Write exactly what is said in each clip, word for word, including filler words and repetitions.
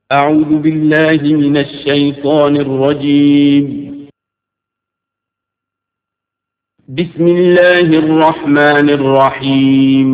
أعوذ بالله من الشيطان الرجيم. بسم الله الرحمن الرحيم.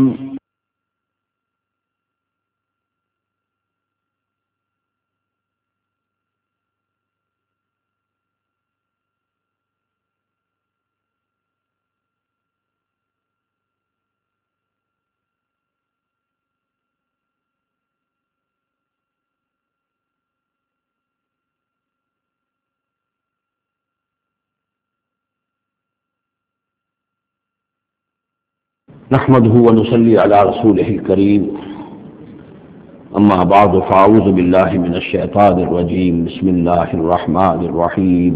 نحمده ونصلي على رسوله الكريم اما بعد فاعوذ بالله من الشيطان الرجيم بسم الله الرحمن الرحيم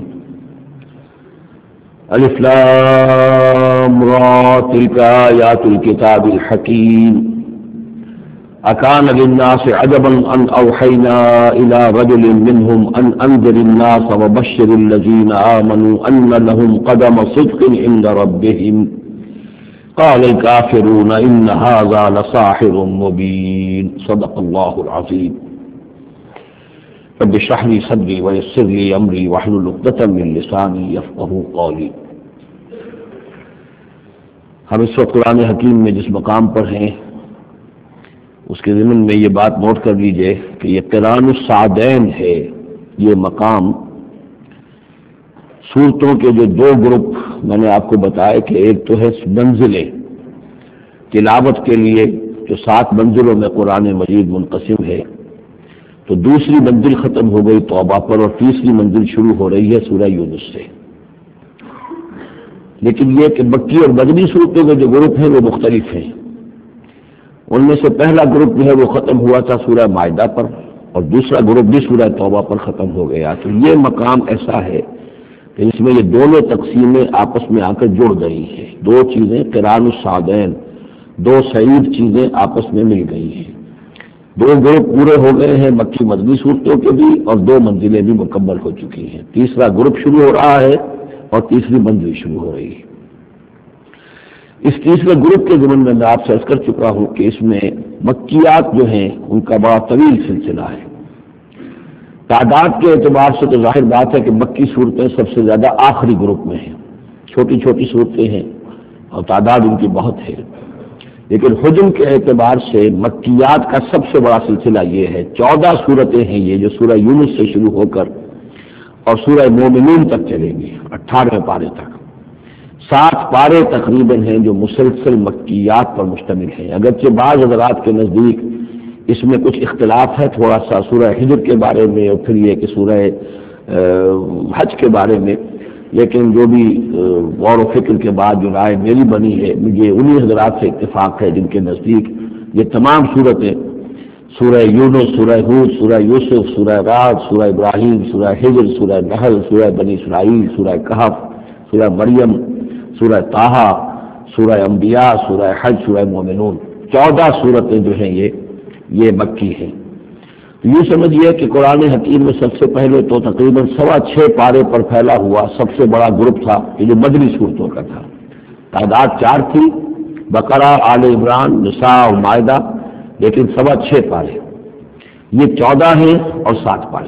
الف لام را تلك آيات الكتاب الحكيم أكان للناس عجبا أن أوحينا إلى رجل منهم أن أنذر الناس وبشر الذين آمنوا أن لهم قدم صدق عند ربهم قال الكافرون إن هذا لساحر مبين صدق الله العظيم. رب اشرح لي صدري ويسر لي أمري واحلل عقدة من لساني يفقهوا قولي. ہم اس وقت قرآن حکیم میں جس مقام پر ہیں اس کے ضمن میں یہ بات نوٹ کر لیجئے کہ یہ قرآن السعدین ہے. یہ مقام صورتوں کے جو دو گروپ میں نے آپ کو بتایا کہ ایک تو ہے منزلیں تلاوت کے لیے جو سات منزلوں میں قرآن مجید منقسم ہے، تو دوسری منزل ختم ہو گئی توبہ پر اور تیسری منزل شروع ہو رہی ہے سورہ یونس سے. لیکن یہ کہ مکی اور مدنی صورتوں کے جو گروپ ہیں وہ مختلف ہیں. ان میں سے پہلا گروپ جو ہے وہ ختم ہوا تھا سورہ مائدہ پر اور دوسرا گروپ بھی سورہ توبہ پر ختم ہو گیا. تو یہ مقام ایسا ہے کہ اس میں یہ دونوں تقسیمیں آپس میں آ کر جڑ گئی ہیں. دو چیزیں قرآن السعدین، دو سعید چیزیں آپس میں مل گئی ہیں. دو گروپ پورے ہو گئے ہیں مکی مدنی صورتوں کے بھی اور دو منزلیں بھی مکمل ہو چکی ہیں. تیسرا گروپ شروع ہو رہا ہے اور تیسری منزل شروع ہو رہی ہے. اس تیسرے گروپ کے ضمن میں میں آپ سے عرض کر چکا ہوں کہ اس میں مکیات جو ہیں ان کا بڑا طویل سلسلہ ہے. تعداد کے اعتبار سے تو ظاہر بات ہے کہ مکی صورتیں سب سے زیادہ آخری گروپ میں ہیں. چھوٹی چھوٹی صورتیں ہیں اور تعداد ان کی بہت ہے. لیکن حجم کے اعتبار سے مکیات کا سب سے بڑا سلسلہ یہ ہے. چودہ صورتیں ہیں یہ جو سورہ یونس سے شروع ہو کر اور سورہ مومنون تک چلیں گی اٹھارہویں پارے تک. سات پارے تقریباً ہیں جو مسلسل مکیات پر مشتمل ہیں. اگرچہ بعض حضرات کے نزدیک اس میں کچھ اختلاف ہے تھوڑا سا سورہ حجر کے بارے میں اور پھر یہ کہ سورہ حج کے بارے میں، لیکن جو بھی غور و فکر کے بعد جو رائے میری بنی ہے مجھے انہی حضرات سے اتفاق ہے جن کے نزدیک یہ تمام صورتیں سورہ یونس، سورہ ہود، سورہ یوسف، سورہ رعد، سورہ ابراہیم، سورہ حجر، سورہ نحل، سورہ بنی اسرائیل، سورہ کہف، سورہ مریم، سورہ طٰہٰ، سورہ انبیاء، سورہ حج، سورہ مومنون، چودہ صورتیں جو ہیں یہ یہ مکی ہیں. یوں سمجھیے کہ قرآن حکیم میں سب سے پہلے تو تقریباً سوا چھ پارے پر پھیلا ہوا سب سے بڑا گروپ تھا یہ جو مدنی صورتوں کا تھا. تعداد چار تھی، بقرہ، آل عمران، نساء اور مائدہ، لیکن سوا چھ پارے. یہ چودہ ہیں اور سات پارے.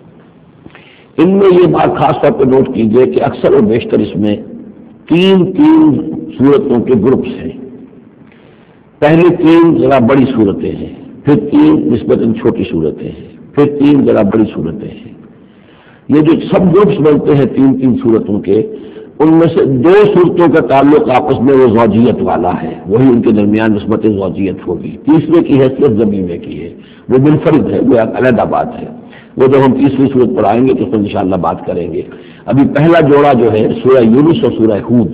ان میں یہ بات خاص طور پہ نوٹ کیجیے کہ اکثر و بیشتر اس میں تین تین صورتوں کے گروپس ہیں. پہلے تین ذرا بڑی صورتیں ہیں، پھر تین نسبتاً چھوٹی صورتیں ہیں، پھر تین ذرا بڑی صورتیں ہیں. یہ جو سب گروپس بنتے ہیں تین تین صورتوں کے، ان میں سے دو صورتوں کا تعلق آپس میں وہ زوجیت والا ہے، وہی ان کے درمیان نسبت زوجیت ہوگی. تیسرے کی حیثیت زمینہ کی ہے، وہ منفرد ہے، وہ ایک علیحدہ بات ہے. وہ جب ہم تیسری صورت پر آئیں گے تو اس پر انشاءاللہ بات کریں گے. ابھی پہلا جوڑا جو ہے سورہ یونس اور سورہ ہود،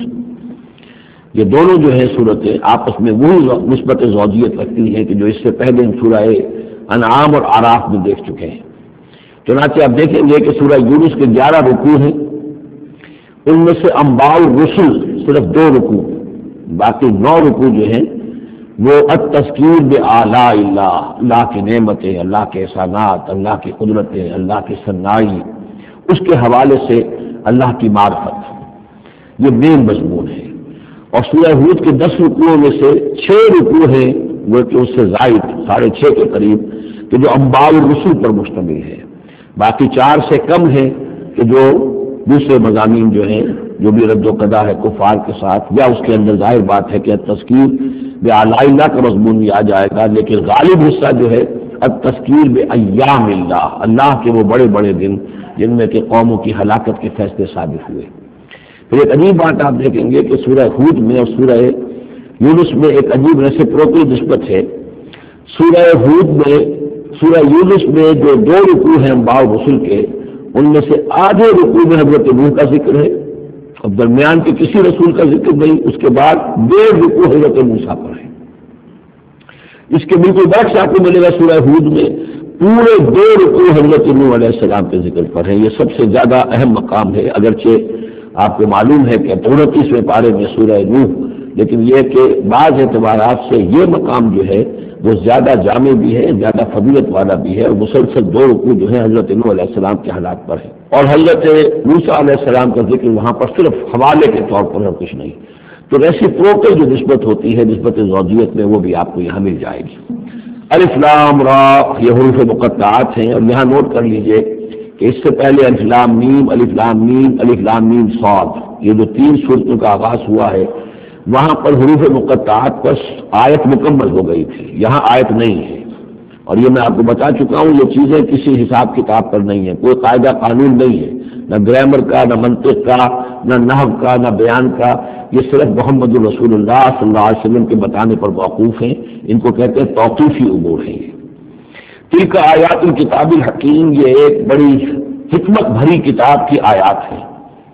یہ دونوں جو ہیں صورتیں آپس میں وہی نسبت زوجیت رکھتی ہیں کہ جو اس سے پہلے ہم سورہ انعام اور اعراف میں دیکھ چکے ہیں. چنانچہ آپ دیکھیں گے کہ سورہ یونس کے گیارہ رکوع ہیں، ان میں سے انباء الرسل صرف دو رکوع، باقی نو رکوع جو ہیں وہ التذکیر بآلاء اللہ، اللہ کی نعمتیں، اللہ کے احسانات، اللہ کی قدرتیں، اللہ کی ثنائی، اس کے حوالے سے اللہ کی معرفت، یہ مین مضمون ہے. اور سورہ ہود کے دس رکوعوں میں سے چھ رکوع ہیں وہ کہ اس سے زائد ساڑھے چھ کے قریب کہ جو انباء الرسل پر مشتمل ہے، باقی چار سے کم ہے کہ جو دوسرے مضامین جو ہیں جو بھی رد و قضا ہے کفار کے ساتھ، یا اس کے اندر ظاہر بات ہے کہ تذکیر بآلاء اللہ کا مضمون بھی آ جائے گا، لیکن غالب حصہ جو ہے التذکیر بایام اللہ، اللہ کے وہ بڑے بڑے دن جن میں کہ قوموں کی ہلاکت کے فیصلے ثابت ہوئے۔ پھر ایک عجیب بات آپ دیکھیں گے کہ سورہ ہود میں اور سورہ یونس میں ایک عجیب ریسیپروکل نسبت ہے۔ سورہ ہود میں سورہ یونس میں جو دو رکوع ہیں انباء الرسل کے، ان میں سے آدھے رکوع میں حضرت نوح کا ذکر ہے اور درمیان کے کسی رسول کا ذکر نہیں، اس کے بعد ڈیڑھ رکوع حضرت موسیٰ پر ہے۔ اس کے بالکل برعکس آپ کو ملے گا سورہ ہود میں پورے دو رکوع حضرت نوح علیہ السلام کے ذکر پر ہے۔ یہ سب سے زیادہ اہم مقام ہے، اگرچہ آپ کو معلوم ہے کہ انتیسویں پارے میں سورہ نوح، لیکن یہ کہ بعض اعتبارات سے یہ مقام جو ہے وہ زیادہ جامع بھی ہے، زیادہ فضیلت والا بھی ہے، اور مسلسل دو رکوع جو ہے حضرت نوح علیہ السلام کے حالات پر ہے، اور حضرت موسیٰ علیہ السلام کا ذکر وہاں پر صرف حوالے کے طور پر اور کچھ نہیں۔ تو ریسیپروکل جو نسبت ہوتی ہے نسبت زوجیت میں، وہ بھی آپ کو یہاں مل جائے گی۔ الف لام را یہ حروف مقطعات ہیں، اور یہاں نوٹ کر لیجئے کہ اس سے پہلے الف لام میم، الف لام میم، الف لام میم صاد، یہ جو تین صورتوں کا آغاز ہوا ہے وہاں پر حروف مقطعات پر آیت مکمل ہو گئی تھی، یہاں آیت نہیں ہے، اور یہ میں آپ کو بتا چکا ہوں یہ چیزیں کسی حساب کتاب پر نہیں ہیں، کوئی قاعدہ قانون نہیں ہے، نہ گرامر کا، نہ منطق کا، نہ نحو کا، نہ بیان کا، یہ صرف محمد الرسول اللہ صلی اللہ علیہ وسلم کے بتانے پر موقوف ہیں، ان کو کہتے ہیں توقیفی امور ہیں۔ تلک آیات الکتاب الحکیم، یہ ایک بڑی حکمت بھری کتاب کی آیات ہیں۔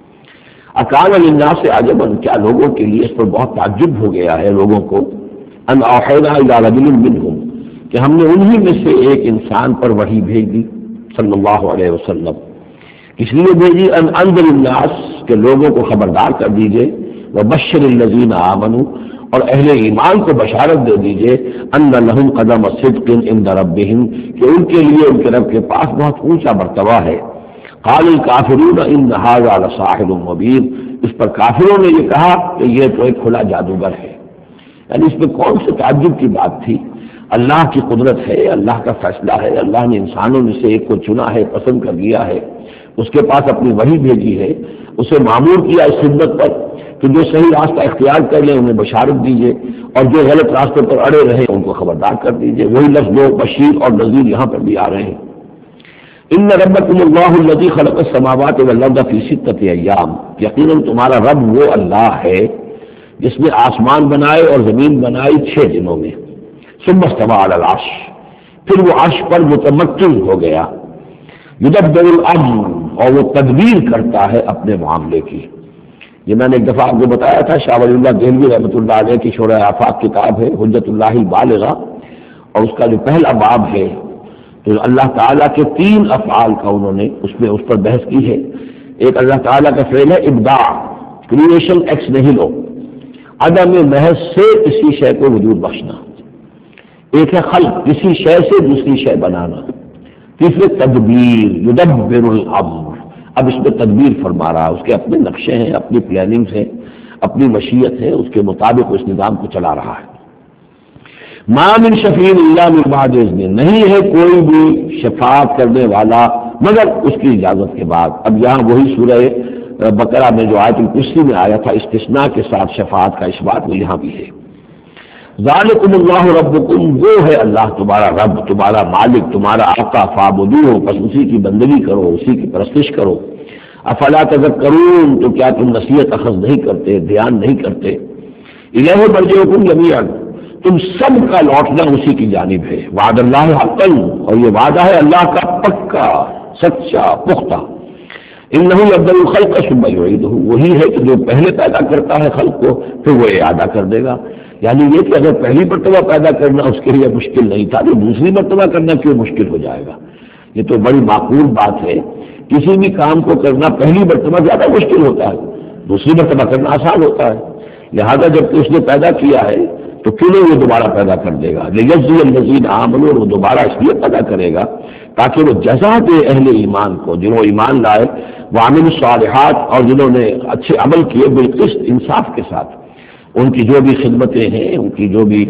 اکان للناس عجبا، کیا لوگوں کے لیے اس پر بہت تعجب ہو گیا ہے لوگوں کو، ان اوحینا الی رجل منہم، کہ ہم نے انہی میں سے ایک انسان پر وحی بھیج دی صلی اللہ علیہ وسلم، اس لیے بھیجی ان انذر الناس، کہ لوگوں کو خبردار کر دیجئے، وبشر الذین آمنوا، اور اہل ایمان کو بشارت دے دیجئے، ان لہم قدم صدق عند ربہم، کہ ان کے لیے ان کے رب کے پاس بہت اونچا مرتبہ ہے۔ قال الکافرون ان ھذا لساحر مبین، اس پر کافروں نے یہ کہا کہ یہ تو ایک کھلا جادوگر ہے، یعنی اس میں کون سے تعجب کی بات تھی؟ اللہ کی قدرت ہے، اللہ کا فیصلہ ہے، اللہ نے انسانوں میں سے ایک کو چنا ہے، پسند کر لیا ہے، اس کے پاس اپنی وحی بھیجی ہے، اسے معمور کیا اس خدمت پر کہ جو صحیح راستہ اختیار کر لیں انہیں بشارت دیجیے، اور جو غلط راستے پر اڑے رہے ان کو خبردار کر دیجیے۔ وہی لفظ دو بشیر اور نذیر یہاں پر بھی آ رہے ہیں۔ ان ربکم اللہ الذی خلق السماوات والارض فی ستۃ ایام، یقیناً تمہارا رب وہ اللہ ہے جس نے آسمان بنائے اور زمین بنائی چھ دنوں میں، ثم استوى علی العرش، پھر وہ عرش پر متمکن ہو گیا، یدبر الامر، اور وہ تدبیر کرتا ہے اپنے معاملے کی۔ یہ میں نے ایک دفعہ آپ کو بتایا تھا، شاہ ولی اللہ دہلوی رحمۃ اللہ علیہ کی شرح آفاق کتاب ہے حجت اللہ البالغہ، اور اس کا جو پہلا باب ہے تو اللہ تعالیٰ کے تین افعال کا انہوں نے اس میں اس پر بحث کی ہے۔ ایک اللہ تعالیٰ کا فعل ہے ابداع، کریشن ایکس نہیلو، عدم محض سے کسی شے کو وجود بخشنا۔ ایک ہے خلق، کسی شے سے دوسری شے بنانا۔ تیسرے تدبیر، یدبر الامر، اب اس میں تدبیر فرما رہا، اس کے اپنے نقشے ہیں، اپنی پلاننگز ہیں، اپنی مشیت ہے، اس کے مطابق اس نظام کو چلا رہا ہے۔ ما من شفیع الا من بعد اذن، نہیں ہے کوئی بھی شفاعت کرنے والا مگر اس کی اجازت کے بعد۔ اب یہاں وہی سورہ بقرہ میں جو آیت الکرسی میں آیا تھا استثناء کے ساتھ شفاعت کا اثبات، وہ یہاں بھی ہے۔ ذالکم اللہ ربکم، وہ ہے اللہ تمہارا رب، تمہارا مالک، تمہارا آقا، فاعبدوہ، بس اسی کی بندگی کرو، اسی کی پرستش کرو۔ افلا تذکرون، تو کیا تم نصیحت اخذ نہیں کرتے، دھیان نہیں کرتے؟ الیہ مرجعکم جمیعا، تم سب کا لوٹنا اسی کی جانب ہے۔ وعد اللہ حقا، اور یہ وعدہ ہے اللہ کا پکا، سچا، پختہ۔ انہ یبدأ الخلق ثم یعیدہ، وہی ہے کہ جو پہلے پیدا کرتا ہے خلق کو پھر وہ اعادہ کر دے گا۔ یعنی یہ کہ اگر پہلی مرتبہ پیدا کرنا اس کے لیے مشکل نہیں تھا تو دوسری مرتبہ کرنا کیوں مشکل ہو جائے گا؟ یہ تو بڑی معقول بات ہے، کسی بھی کام کو کرنا پہلی مرتبہ زیادہ مشکل ہوتا ہے، دوسری مرتبہ کرنا آسان ہوتا ہے۔ لہذا جب کہ اس نے پیدا کیا ہے تو کیوں نہیں وہ دوبارہ پیدا کر دے گا؟ لیجزی الذین آمنوا، وہ دوبارہ اس لیے پیدا کرے گا تاکہ وہ جزا دے اہل ایمان کو، جنہوں ایمان لائے، وعملوا الصالحات، اور جنہوں نے اچھے عمل کیے بالقسط، انصاف کے ساتھ۔ ان کی جو بھی خدمتیں ہیں، ان کی جو بھی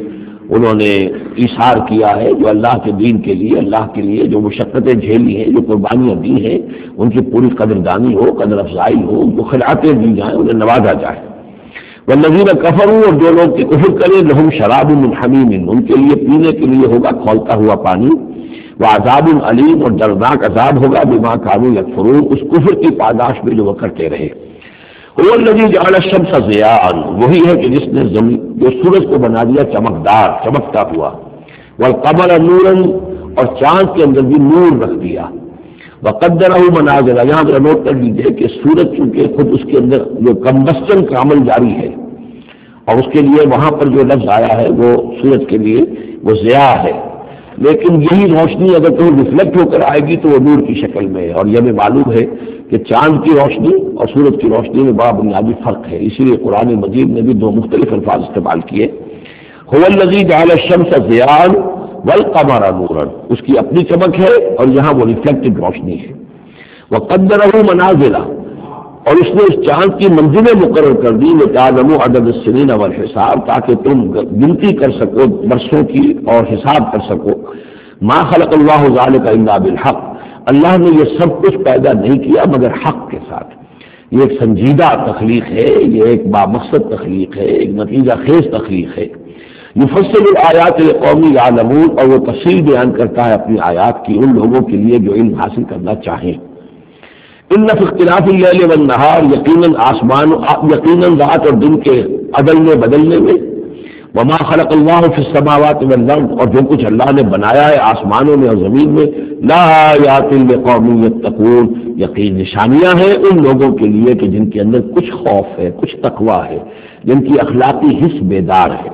انہوں نے ایثار کیا ہے، جو اللہ کے دین کے لیے، اللہ کے لیے جو مشقتیں جھیلی ہیں، جو قربانیاں دی ہیں، ان کی پوری قدردانی ہو، قدر افزائی ہو، ان کو خلعتیں دی جائیں، انہیں نوازا جائے۔ والذین کفروا، اور جو لوگ کفر کریں، لہم شراب من حمیم، ان کے لیے پینے کے لیے ہوگا کھولتا ہوا پانی، وعذاب علیم، اور دردناک عذاب ہوگا بما کانوا یکفرون، اس کفر کی پاداش میں جو وہ کرتے رہے۔ هو الذی جعل الشمس ضیاء، وہی ہے کہ جس نے زمین جو سورج کو بنا دیا چمکدار، چمکتا ہوا، والقمر نورا، اور چاند کے اندر بھی نور رکھ دیا، وقدرہ منازل، یہاں پر نوٹ کر لیجیے کہ سورج چونکہ خود اس کے اندر جو کمبسچن کا عمل جاری ہے، اور اس کے لیے وہاں پر جو لفظ آیا ہے وہ سورج کے لیے وہ ضیاء ہے، لیکن یہی روشنی اگر کہیں ریفلیکٹ ہو کر آئے گی تو وہ نور کی شکل میں ہے، اور یہ ہمیں معلوم ہے کہ چاند کی روشنی اور سورج کی روشنی میں بڑا بنیادی فرق ہے، اسی لیے قرآن مجید نے بھی دو مختلف الفاظ استعمال کیے۔ هو الذی جعل الشمس ضیاء والقمر نورا، اس کی اپنی چمک ہے اور یہاں وہ ریفلیکٹڈ روشنی ہے۔ وقدرہ منازل، اور اس نے اس چاند کی منزلیں مقرر کر دی، لتعلموا عدد السنین والحساب، تاکہ تم گنتی کر سکو برسوں کی اور حساب کر سکو۔ ما خلق اللہ ذلک الا بالحق، اللہ نے یہ سب کچھ پیدا نہیں کیا مگر حق کے ساتھ۔ یہ ایک سنجیدہ تخلیق ہے، یہ ایک بامقصد تخلیق ہے، ایک نتیجہ خیز تخلیق ہے۔ یفصل الآیات لقوم یعلمون، اور وہ تفصیل بیان کرتا ہے اپنی آیات کی ان لوگوں کے لیے جو علم حاصل کرنا چاہیں۔ ان فی اختلاف اللیل والنہار، یقیناً آسمان یقیناً رات اور دن کے عدلنے بدلنے میں، وما خلق اللہ فی السماوات والارض، اور جو کچھ اللہ نے بنایا ہے آسمانوں میں اور زمین میں، لآیات لقوم یتقون، یقین نشانیاں ہیں ان لوگوں کے لیے کہ جن کے اندر کچھ خوف ہے، کچھ تقویٰ ہے، جن کی اخلاقی حس بیدار ہے۔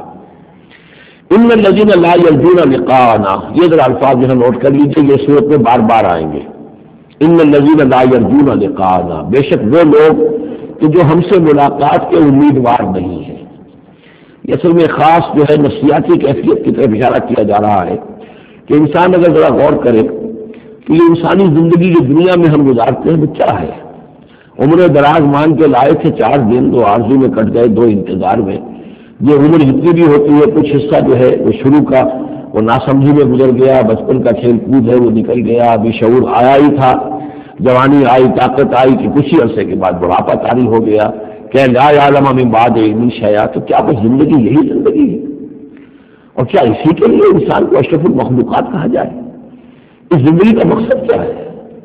ان الذین لا یرجون لقاءنا، یہ ذرا الفاظ یہاں نوٹ کر لیجیے، یہ صورت میں بار بار آئیں گے۔ ان الذین لا یرجون لقاءنا، بے شک وہ لوگ کہ جو ہم سے ملاقات کے امیدوار نہیں ہیں۔ یہ اصل میں خاص جو ہے نفسیاتی کیفیت کی طرف اشارہ کیا جا رہا ہے کہ انسان اگر ذرا غور کرے کہ یہ انسانی زندگی جو دنیا میں ہم گزارتے ہیں وہ کیا ہے۔ عمر دراز مان کے لائے تھے چار دن، دو آرزو میں کٹ گئے، دو انتظار میں۔ یہ عمر جتنی بھی ہوتی ہے کچھ حصہ جو ہے وہ شروع کا وہ ناسمجھی میں گزر گیا، بچپن کا کھیل کود ہے وہ نکل گیا، ابھی شعور آیا ہی تھا، جوانی آئی، طاقت آئی کہ کچھ ہی عرصے کے بعد بڑھاپا طاری ہو گیا، کہ لا یعلم من بعد علم شیئا، تو کیا بس زندگی یہی زندگی ہے؟ اور کیا اسی کے لیے انسان کو اشرف المخلوقات کہا جائے؟ اس زندگی کا مقصد کیا ہے؟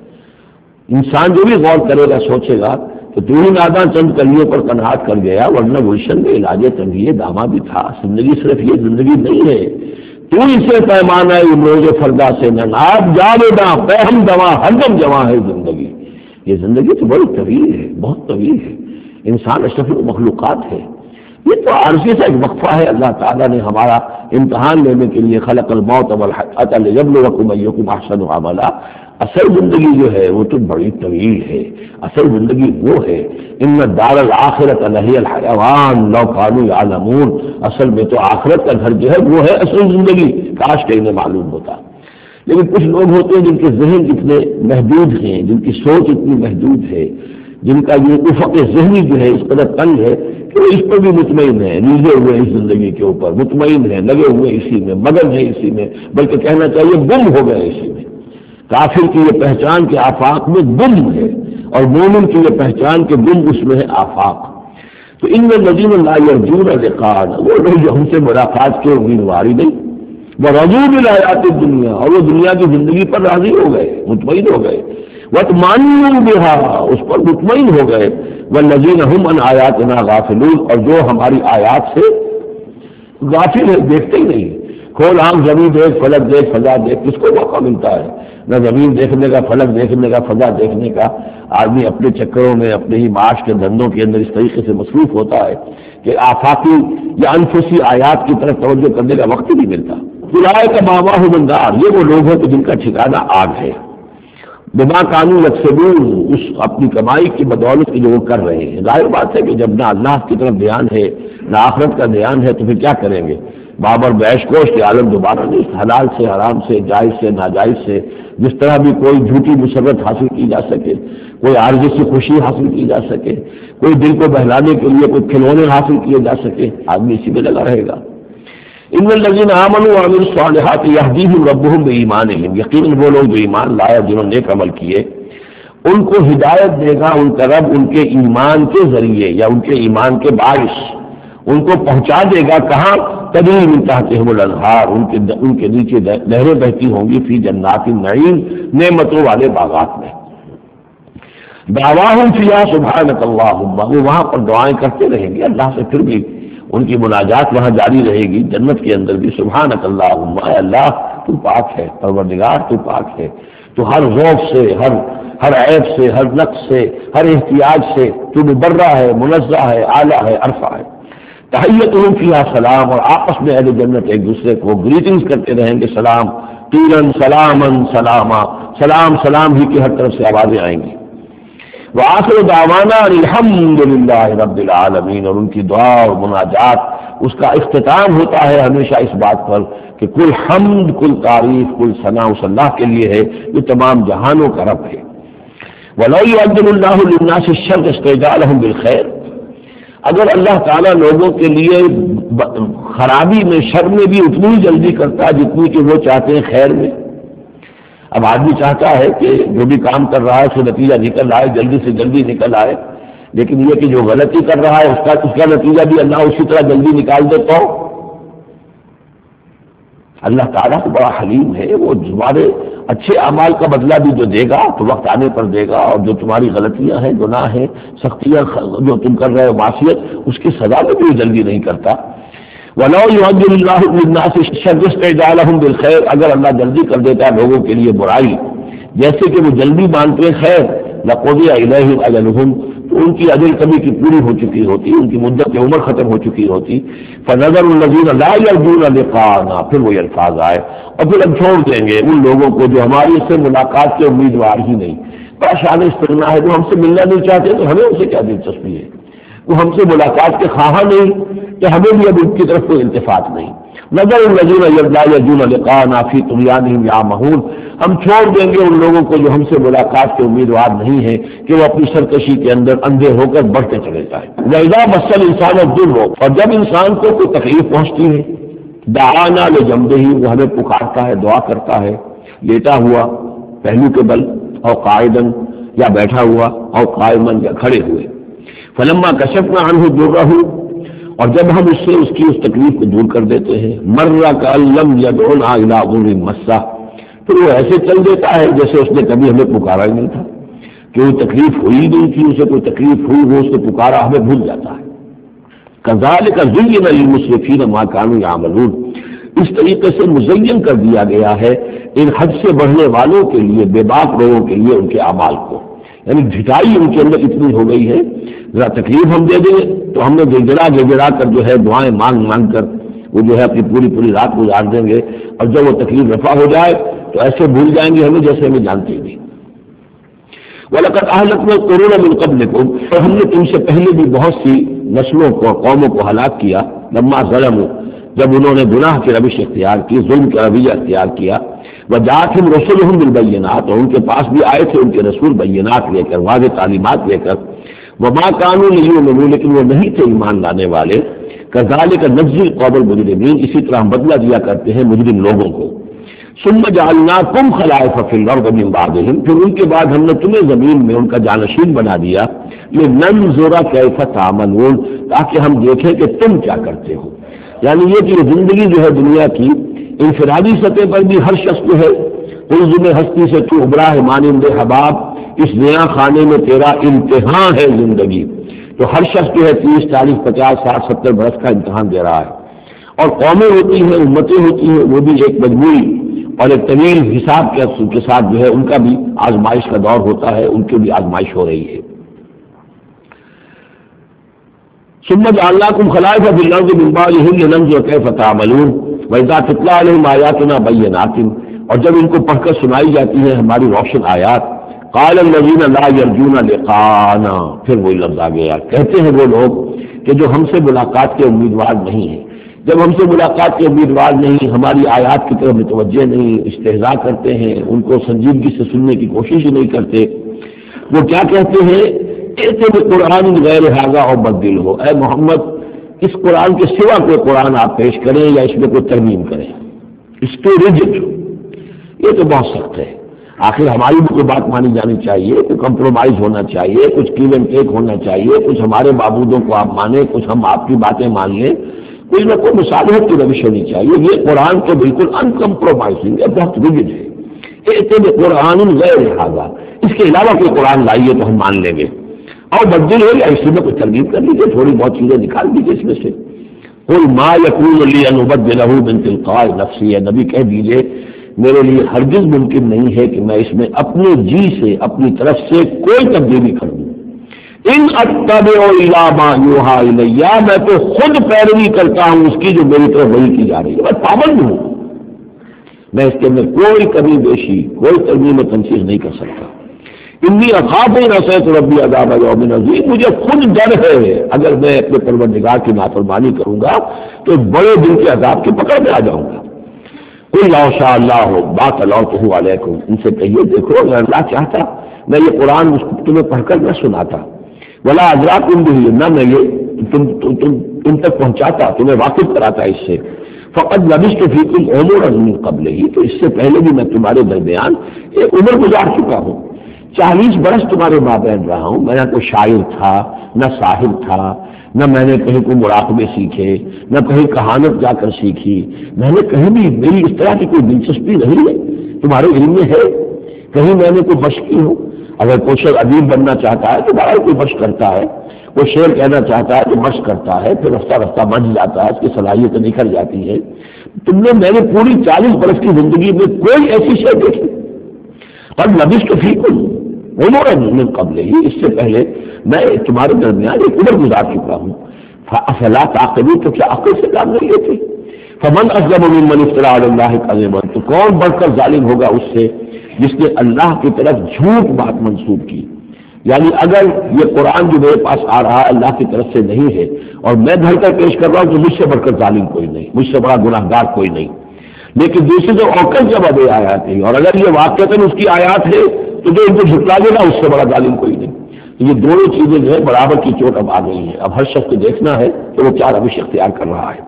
انسان جو بھی غور کرے گا سوچے گا کہ تو ہی ناداں چند کلیوں پر قناعت کر گیا، ورنہ گلشن میں علاج تنگی داما بھی تھا۔ زندگی صرف یہ زندگی نہیں ہے، تو اسے پیمانہ امروز فردا سے نناب جاویداں پہم دواں ہردم جواں ہے زندگی۔ یہ زندگی تو بڑی طویل ہے، بہت طویل ہے، انسان اشرف المخلوقات ہے۔ یہ تو عارضی سے ایک وقفہ ہے، اللہ تعالیٰ نے ہمارا امتحان لینے کے لیے خلق الموت والحیات لیبلوکم ایکم احسن عملا۔ اصل زندگی جو ہے وہ تو بڑی طویل ہے، اصل زندگی وہ ہے ان دار الآخرۃ لہی الحیوان لو کانوا یعلمون، اصل میں تو آخرت کا گھر جو ہے وہ ہے اصل زندگی، کاش کہ انہیں معلوم ہوتا۔ لیکن کچھ لوگ ہوتے ہیں جن کے ذہن اتنے محدود ہیں، جن کی سوچ اتنی محدود ہے، جن کا یہ افق ذہنی جو ہے اس قدر تنگ ہے کہ وہ اس پر بھی مطمئن ہے، نیزے ہوئے اس زندگی کے اوپر مطمئن ہے، لگے ہوئے اسی میں، مگن ہے اسی میں، بلکہ کہنا چاہیے گم ہو گئے اسی میں۔ کافر کی یہ پہچان کے آفاق میں گم ہے، اور مومن کی یہ پہچان کے گم اس میں ہے آفاق۔ تو ان الذین لا یرجون لقاءنا، وہ لوگ جو ہم سے ملاقات کے امیدوار ہی نہیں، ورضوا بالحیات الدنیا، اور وہ دنیا کی زندگی پر راضی ہو گئے، مطمئن ہو گئے، واطمأنوا بها، اس پر مطمئن ہو گئے، والذین هم عن آیاتنا غافلون، اور جو ہماری آیات سے غافل ہے، دیکھتے ہی نہیں۔ کھول آنکھ زمین دیکھ، فلک دیکھ، فضا دیکھ، کس کو موقع ملتا ہے؟ نہ زمین دیکھنے کا، فلک دیکھنے کا، فضا دیکھنے کا۔ آدمی اپنے چکروں میں، اپنے ہی معاش کے دھندوں کے اندر اس طریقے سے مصروف ہوتا ہے کہ آفاقی یا انفسی آیات کی طرف توجہ کرنے کا وقت ہی نہیں ملتا۔ اولئک مأواہم النار، یہ وہ لوگ ہیں کہ جن کا ٹھکانہ آگ ہے۔ بما کانوا یکسبون، اس اپنی کمائی کی بدولت کی جو وہ کر رہے ہیں۔ ظاہر بات ہے کہ جب نہ اللہ کی طرف دھیان ہے نہ آخرت کا دھیان ہے تو پھر کیا کریں گے؟ بابر بیش کوش کے عالم دوبارہ نہیں، حلال سے، حرام سے، جائز سے، ناجائز سے، جس طرح بھی کوئی جھوٹی مسرت حاصل کی جا سکے، کوئی عارضی سے خوشی حاصل کی جا سکے، کوئی دل کو بہلانے کے لیے کوئی کھلونے حاصل کیے جا سکے، آدمی اسی میں لگا رہے گا۔ ان الذین آمنوا وعملوا الصالحات یہدیہم ربہم بایمانہم، یقیناً وہ لوگ جو ایمان لائے جنہوں نے نیک عمل کیے ان کو ہدایت دے گا ان کا رب ان کے ایمان کے ذریعے یا ان کے ایمان کے باعث ان کو پہنچا دے گا کہاں؟ تجری من تحتہم الانہار، ان کے ان کے نیچے نہریں بہتی ہوں گی فی جنات النعیم، نعمتوں والے باغات میں۔ دعواہم فیہا سبحانک اللہم، وہ وہاں پر دعائیں کرتے رہیں گے اللہ سے، پھر بھی ان کی مناجات وہاں جاری رہے گی، جنت کے اندر بھی سبحانک اللہم، اے اللہ تو پاک ہے، پروردگار تو پاک ہے، تو ہر ذوق سے، ہر ہر عیب سے، ہر نقص سے، ہر احتیاج سے تو مبرہ ہے، منزہ ہے، اعلیٰ ہے، عرفہ ہے۔ تحیتہم فیہا سلام، اور آپس میں اہل جنت ایک دوسرے کو گریٹنگز کرتے رہیں گے، سلام قیلاً سلاماً سلاما، سلام سلام ہی کی ہر طرف سے آوازیں آئیں گی۔ وآخر دعوانا الحمد للہ رب العالمین، اور ان کی دعا اور مناجات اس کا اختتام ہوتا ہے ہمیشہ اس بات پر کہ کل حمد، کل تعریف، کل ثنا اس اللہ کے لیے ہے جو تمام جہانوں کا رب ہے۔ وَلَوْ يُعَجِّلُ اللَّهُ لِلنَّاسِ الشَّرَّ اسْتِعْجَالَهُم بِالْخَيْرِ، اگر اللہ تعالیٰ لوگوں کے لیے خرابی میں، شر میں بھی اتنی ہی جلدی کرتا ہے جتنی کہ وہ چاہتے ہیں خیر میں۔ اب آدمی چاہتا ہے کہ جو بھی کام کر رہا ہے اس کا نتیجہ نکل آئے، جلدی سے جلدی نکل آئے، لیکن یہ کہ جو غلطی کر رہا ہے اس کا اس کا نتیجہ بھی اللہ اسی طرح جلدی نکال دے، تو اللہ تعالیٰ تو بڑا حلیم ہے، وہ تمہارے اچھے اعمال کا بدلہ بھی جو دے گا تو وقت آنے پر دے گا، اور جو تمہاری غلطیاں ہیں، گناہ ہیں، سختیاں جو تم کر رہے ہو، معصیت، اس کی سزا میں بھی جلدی نہیں کرتا۔ وَلَوْ يُعَجِّلُ اللَّهُ لِلنَّاسِ الشَّرَّ اسْتِعْجَالَهُم بِالْخَيْرِ، اگر اللہ جلدی کر دیتا ہے لوگوں کے لیے برائی، جیسے کہ وہ جلدی مانتے ہیں خیر، لَقُضِيَ إِلَيْهِمْ أَجَلُهُمْ، تو ان کی اجل کبھی کی پوری ہو چکی ہوتی، ان کی مدت عمر ختم ہو چکی ہوتی۔ فَنَذَرُ الَّذِينَ لَا يَرْجُونَ لِقَاءَنَا، پھر وہ الفاظ آئے اور پھر ہم چھوڑ دیں گے ان لوگوں کو جو ہماری سے ملاقات کے امیدوار ہی نہیں۔ بڑا شان استغنا ہے، جو ہم سے ملنا نہیں چاہتے تو ہمیں ان سے کیا دلچسپی ہے، وہ ہم سے ملاقات کے خواہاں نہیں کہ ہمیں بھی اب ان کی طرف کوئی التفات نہیں۔ نظر الذین لا یرجون لقاءنا فی طغیانہم یعمہون، ہم چھوڑ دیں گے ان لوگوں کو جو ہم سے ملاقات کے امیدوار نہیں ہیں کہ وہ اپنی سرکشی کے اندر اندھے ہو کر بڑھتے چلے جائیں۔ وَإِذَا مَسَّ الْإِنسَانَ الضُّرُّ، اور جب انسان کو کوئی تکلیف پہنچتی ہے، دعانا لجنبہ، وہ ہمیں پکارتا ہے، دعا کرتا ہے، لیٹا ہوا پہلو کے بل، اور قاعدن یا بیٹھا ہوا، اور قائمن یا کھڑے ہوئے۔ فلما کشفنا عنہ ضرہ، اور جب ہم اس سے اس کی اس تکلیف کو دور کر دیتے ہیں، مر کأن لم یدعنا الی ضر مسہ، پھر وہ ایسے چل دیتا ہے جیسے اس نے کبھی ہمیں پکارا ہی نہیں تھا، کہ وہ تکلیف ہوئی نہیں تھی، اسے کوئی تکلیف ہوئی وہ اس نے پکارا، ہمیں بھول جاتا ہے۔ کذالک زین للمسرفین ما کانوا یعملون، اس طریقے سے مزین کر دیا گیا ہے ان حد سے بڑھنے والوں کے لیے، بے باک لوگوں کے لیے ان کے اعمال کو، یعنی ڈھٹائی ان کے اندر اتنی ہو گئی ہے، ذرا تکلیف ہم دے دیں تو ہم نے گڑگڑا گڑگڑا کر جو ہے دعائیں مانگ مانگ کر وہ جو ہے اپنی پوری پوری رات گزار دیں گے، اور جب وہ تکلیف رفع ہو جائے تو ایسے بھول جائیں گے ہمیں جیسے ہمیں جانتے ہی نہیں۔ وَلَقَدْ أَهْلَكْنَا الْقُرُونَ مِن قَبْلِكُمْ، اور ہم نے تم سے پہلے بھی بہت سی نسلوں کو، قوموں کو ہلاک کیا، لما ظلموا، جب انہوں نے گناہ کی روش اختیار کی، ظلم کا رویہ اختیار کیا، وَجَاءَتْهُمْ رُسُلُهُم بِالْبَيِّنَاتِ، اور ان کے پاس بھی آئے تھے ان کے رسول بینات لے کر، واضح تعلیمات لے کر، وَمَا كَانُوا لِيُؤْمِنُوا، لیکن وہ نہیں تھے ایمان لانے والے، كَذَلِكَ نَجْزِي الْقَوْمَ الْمُجْرِمِينَ، اسی طرح ہم بدلہ دیا کرتے ہیں مجرم لوگوں کو۔ ثُمَّ جَعَلْنَاكُمْ خَلَائِفَ فِي الْأَرْضِ مِن بَعْدِهِمْ، پھر ان کے بعد ہم نے تمہیں زمین میں ان کا جانشین بنا دیا، لِنَنظُرَ كَيْفَ تَعْمَلُونَ، تاکہ ہم دیکھیں کہ تم کیا کرتے ہو۔ یعنی یہ کہ یہ زندگی جو ہے دنیا کی انفرادی سطح پر بھی ہر شخص جو ہے عظم ہستی سے تو ابرا ہے مانند حباب، اس نیا خانے میں تیرا امتحان ہے زندگی، تو ہر شخص جو ہے تیس چالیس پچاس ساٹھ ستر برس کا امتحان دے رہا ہے، اور قومیں ہوتی ہیں، امتیں ہوتی ہیں، وہ بھی ایک مجموعی اور ایک طویل حساب کے ساتھ جو ہے ان کا بھی آزمائش کا دور ہوتا ہے، ان کی بھی آزمائش ہو رہی ہے۔ ثم جعلناكم خلائف في الارض من بعدهم لننظر كيف تعملون واذا تتلى عليهم آياتنا بينات، اور جب ان کو پڑھ کر سنائی جاتی ہیں ہماری روشن آیات، قال الذين لا يرجون لقاءنا، پھر وہی لفظ آ گیا، کہتے ہیں وہ لوگ کہ جو ہم سے ملاقات کے امیدوار نہیں ہیں، جب ہم سے ملاقات کے امیدوار نہیں، ہماری آیات کی طرف متوجہ نہیں، استہزاء کرتے ہیں، ان کو سنجیدگی سے سننے کی کوشش ہی نہیں کرتے، وہ کیا کہتے ہیں، ایسے بھی قرآن غیر حاضہ اور بدل ہو، اے محمد اس قرآن کے سوا کوئی قرآن آپ پیش کریں یا اس میں کوئی ترمیم کریں، اس کے ریجٹ، یہ تو بہت سخت ہے۔ آخر ہماری بھی کوئی بات مانی جانی چاہیے، کوئی کمپرومائز ہونا چاہیے، کچھ گیو اینڈ ٹیک ہونا چاہیے، کچھ ہمارے معبودوں کو آپ مانیں، کچھ ہم آپ کی باتیں مان لیں، کوئی نہ کوئی مصالحت کی روش ہونی چاہیے۔ یہ قرآن تو بالکل ان کمپرومائزنگ ہے، بہت ریجڈ ہے۔ یہ قرآن غیر لہٰذا، اس کے علاوہ کوئی قرآن لائیے تو ہم مان لیں گے، اور بدل ہو یا اسی میں کوئی ترغیب کر لیجیے، تھوڑی بہت چیزیں نکال دیجیے اس میں سے۔ قل ما یکون لی ان ابدلہ من تلقاء نفسی، نبی کہہ دیجیے میرے لیے ہرگز ممکن نہیں ہے کہ میں اس میں اپنے جی سے، اپنی طرف سے کوئی تبدیلی کر دوں۔ ان اتبع الا ما یوحی الی، میں تو خود پیروی کرتا ہوں اس کی جو میری طرف وحی کی جا رہی ہے، میں پابند ہوں، میں اس کے اندر کوئی کمی بیشی، کوئی ترمیم و تنصیص نہیں کر سکتا۔ انی اخاف ان عصیت ربی عذاب یوم عظیم، مجھے خود ڈر ہے اگر میں اپنے پروردگار کی نافرمانی کروں گا تو بڑے دن کے عذاب کی پکڑ میں آ جاؤں گا۔ قل لو شاء اللہ ما تلوته علیکم، ان سے کہیے دیکھو اگر اللہ چاہتا میں یہ قرآن تمہیں پڑھ کر نہ سناتا، ولا ادراکم بہ، نہ میں یہ تم تم تم تم تک پہنچاتا، تمہیں واقف کراتا اس سے، فقد لبثت فیکم عمرا من قبلہ، تو اس سے پہلے بھی میں تمہارے درمیان ایک عمر گزار چکا ہوں، چالیس برس تمہارے مابین رہا ہوں، میں نہ کوئی شاعر تھا، نہ ساحر تھا، نہ میں نے کہیں کوئی مراقبے سیکھے، نہ کہیں کہانت جا کر سیکھی، میں نے کہیں بھی میری اس طرح کی کوئی دلچسپی نہیں ہے، تمہارے علم میں ہے کہیں میں نے کوئی مشق کی ہو؟ اگر کوئی شخص ادیب بننا چاہتا ہے تو باہر کوئی مشق کرتا ہے، کوئی شعر کہنا چاہتا ہے تو مشق کرتا ہے، پھر رفتہ رفتہ بن جاتا ہے، اس کی صلاحیتیں نکھر جاتی ہے۔ تم نے میں نے پوری چالیس برس کی زندگی میں کوئی ایسی شے دیکھی؟ اور لبثت فیکم عمرا من قبلہ، اس سے پہلے میں تمہارے درمیان ایک عمر گزار چکا ہوں، فافلا تعقلون، تو کیا عقل سے کام نہیں لیتے؟ فمن اظلم ممن افترى على الله كذبا، تو کون بڑھ کر ظالم ہوگا اس سے جس نے اللہ کی طرف جھوٹ بات منسوب کی؟ یعنی اگر یہ قرآن جو میرے پاس آ رہا ہے اللہ کی طرف سے نہیں ہے اور میں دھر کر پیش کر رہا ہوں تو مجھ سے بڑھ کر ظالم کوئی نہیں، مجھ سے بڑا گناہ گار کوئی نہیں۔ لیکن دوسری جو اوقات جب ادے آیات ہے، اور اگر یہ واقعتاً اس کی آیات ہے تو جو ان کو جھٹلا دے گا اس سے بڑا ظالم کوئی نہیں۔ یہ دونوں چیزیں جو ہے برابر کی چوٹ اب آ گئی ہیں، اب ہر شخص کو دیکھنا ہے کہ وہ کیا روش اختیار کر رہا ہے۔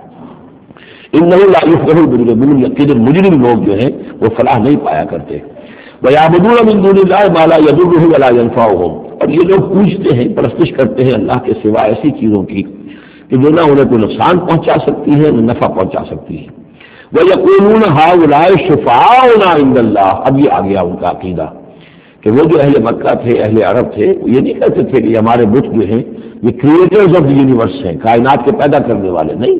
انہ لا یفلح المجرمون، یقیناً مجرم لوگ جو ہیں وہ فلاح نہیں پایا کرتے۔ وَيَعْبُدُونَ مِن دُونِ اللَّهِ مَا لَا يَضُرُّهُمْ وَلَا يَنفَعُهُمْ، اور یہ لوگ پوجتے ہیں، پرستش کرتے ہیں اللہ کے سوا ایسی چیزوں کی کہ جو نہ انہیں کوئی نقصان پہنچا سکتی ہے نہ نفع پہنچا سکتی ہے۔ وَيَقُولُونَ هَؤُلَاءِ شُفَعَاؤُنَا عِندَ اللَّهِ، اب یہ آ گیا ان کا عقیدہ کہ وہ جو اہل مکہ تھے، اہل عرب تھے، وہ یہ نہیں کہتے تھے کہ ہمارے بت جو ہیں یہ کریٹرز آف دی یونیورس ہیں، کائنات کے پیدا کرنے والے نہیں،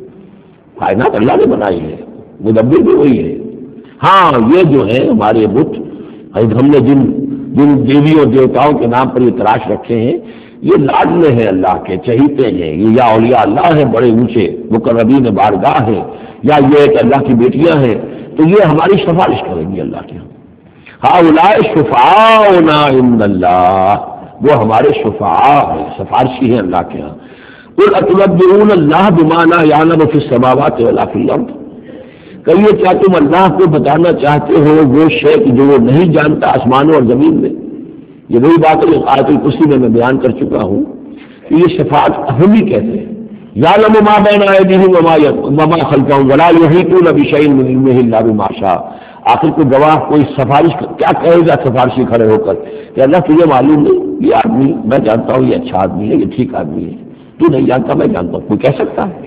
کائنات اللہ نے بنائی ہے، مدبر بھی وہی ہے۔ ہاں یہ جو ہے ہمارے بت، ہم نے جن جن دیویوں دیوتاؤں کے نام پر یہ تراش رکھے ہیں یہ لاڈلے ہیں اللہ کے، چہیتے ہیں، یہ یا اولیاء اللہ ہیں بڑے اونچے مقربین بارگاہ ہیں، یا یہ کہ اللہ کی بیٹیاں ہیں، تو یہ ہماری سفارش کریں گی اللہ کے۔ ہؤلاء شفعاؤنا عند اللہ، وہ ہمارے شفعاء ہیں، سفارشی ہیں اللہ کے ہاں۔ قل اتنبئون اللہ بما لا یعلم فی السماوات ولا فی الارض، کہیے کیا تم اللہ کو بتانا چاہتے ہو وہ شے جو وہ نہیں جانتا آسمانوں اور زمین میں؟ یہ وہی بات ہے جو آیت الکرسی میں میں بیان کر چکا ہوں کہ یہ شفاعت ہم ہی کہتے ہیں، یعلم ما بین ایدیہم وما خلفہم ولا یحیطون بشیء من علمہ الا بما شاء۔ آخر کو گواہ کوئی سفارش کیا کہے گا سفارشی کھڑے ہو کر کہ اللہ تجھے معلوم نہیں، یہ آدمی میں جانتا ہوں یہ اچھا آدمی ہے، یہ ٹھیک آدمی ہے، تو نہیں جانتا میں جانتا ہوں، کوئی کہہ سکتا ہے؟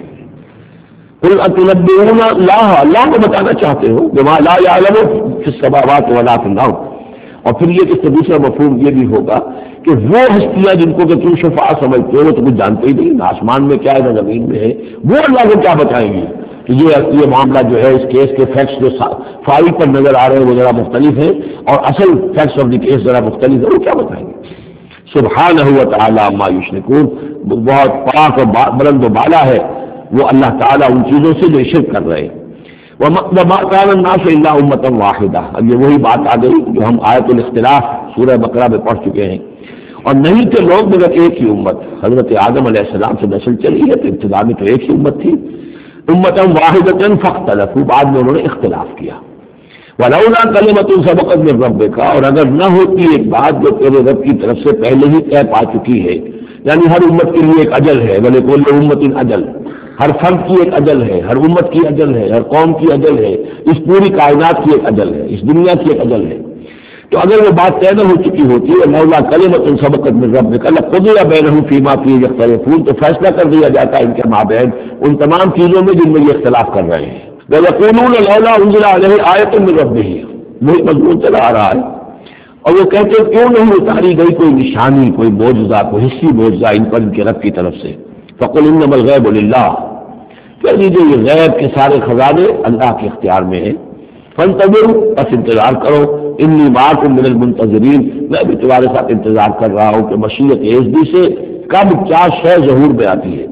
قل اتنبئون اللہ، اللہ کو بتانا چاہتے ہو بما لا یعلم فی السماوات ولا فی الارض، اور پھر یہ اس سے دوسرا مفہوم یہ بھی ہوگا کہ وہ ہستیاں جن کو کہ تم شفاعت سمجھتے ہو وہ تو کچھ جانتے ہی نہیں، نہ آسمان میں کیا ہے نہ زمین میں ہے، وہ اللہ کو کیا بتائیں گے کہ یہ یہ معاملہ جو ہے اس کیس کے فیکٹس جو فائل پر نظر آ رہے ہیں وہ ذرا مختلف ہے اور اصل فیکٹس آف دی کیس ذرا مختلف ہے، وہ کیا بتائیں گے؟ سبحانہ و تعالی عما یشرکون، بہت پاک و بلند و بالا ہے وہ اللہ تعالیٰ ان چیزوں سے جو شرک کر رہے ہیں۔ وَمَا كَانَ النَّاسُ إِلَّا أُمَّةً وَاحِدَةً، اب یہ وہی بات آ گئی جو ہم آیت الاختلاف سورہ بقرہ میں پڑھ چکے ہیں، اور نہیں تھے لوگ مگر ایک ہی امت، حضرت آدم علیہ السلام سے نسل چلی ہے تو ابتدا میں تو ایک ہی امت تھی، أُمَّةً وَاحِدَةً فَاخْتَلَفُوا، بعد میں انہوں نے اختلاف کیا۔ وَلَوْلَا كَلِمَةٌ سَبَقَتْ مِن رَّبِّكَ، اور اگر نہ ہوتی ایک بات جو تیرے رب کی طرف سے پہلے ہی طے پا چکی ہے، یعنی ہر امت کے لیے ایک اجل ہے، بلے کل امت اجل، ہر فرد کی ایک اجل ہے، ہر امت کی اجل ہے، ہر قوم کی اجل ہے، اس پوری کائنات کی ایک اجل ہے، اس دنیا کی ایک اجل ہے۔ تو اگر وہ بات طے نہ ہو چکی ہوتی ہے لولا کلمۃ سبقت من ربک لقضی بینہم فیما فیہ یختلفون، تو فیصلہ کر دیا جاتا ہے ان کے مابین ان تمام چیزوں میں جن میں یہ اختلاف کر رہے ہیں۔ وَيَقُولُونَ لَوْلَا أُنزِلَ عَلَيْهِ آیَةٌ مِّن رَّبِّهِ، وہی مضمون چلا آ رہا ہے، اور وہ کہتے ہیں کیوں نہیں اتاری گئی کوئی نشانی، کوئی معجزہ، کوئی حصی معجزہ ان پر ان کے رب کی طرف سے۔ فَقُلْ إِنَّمَا الْغَيْبُ لِلَّهِ، کہہ دیجیے یہ غیب کے سارے خزانے اللہ کے اختیار میں ہیں۔ فَانْتَظِرُوا، بس انتظار کرو، انی معکم من المنتظرین، میں بھی تمہارے ساتھ انتظار کر رہا ہوں کہ مشیت ایزدی سے کب کیا شے ظہور میں آتی ہے۔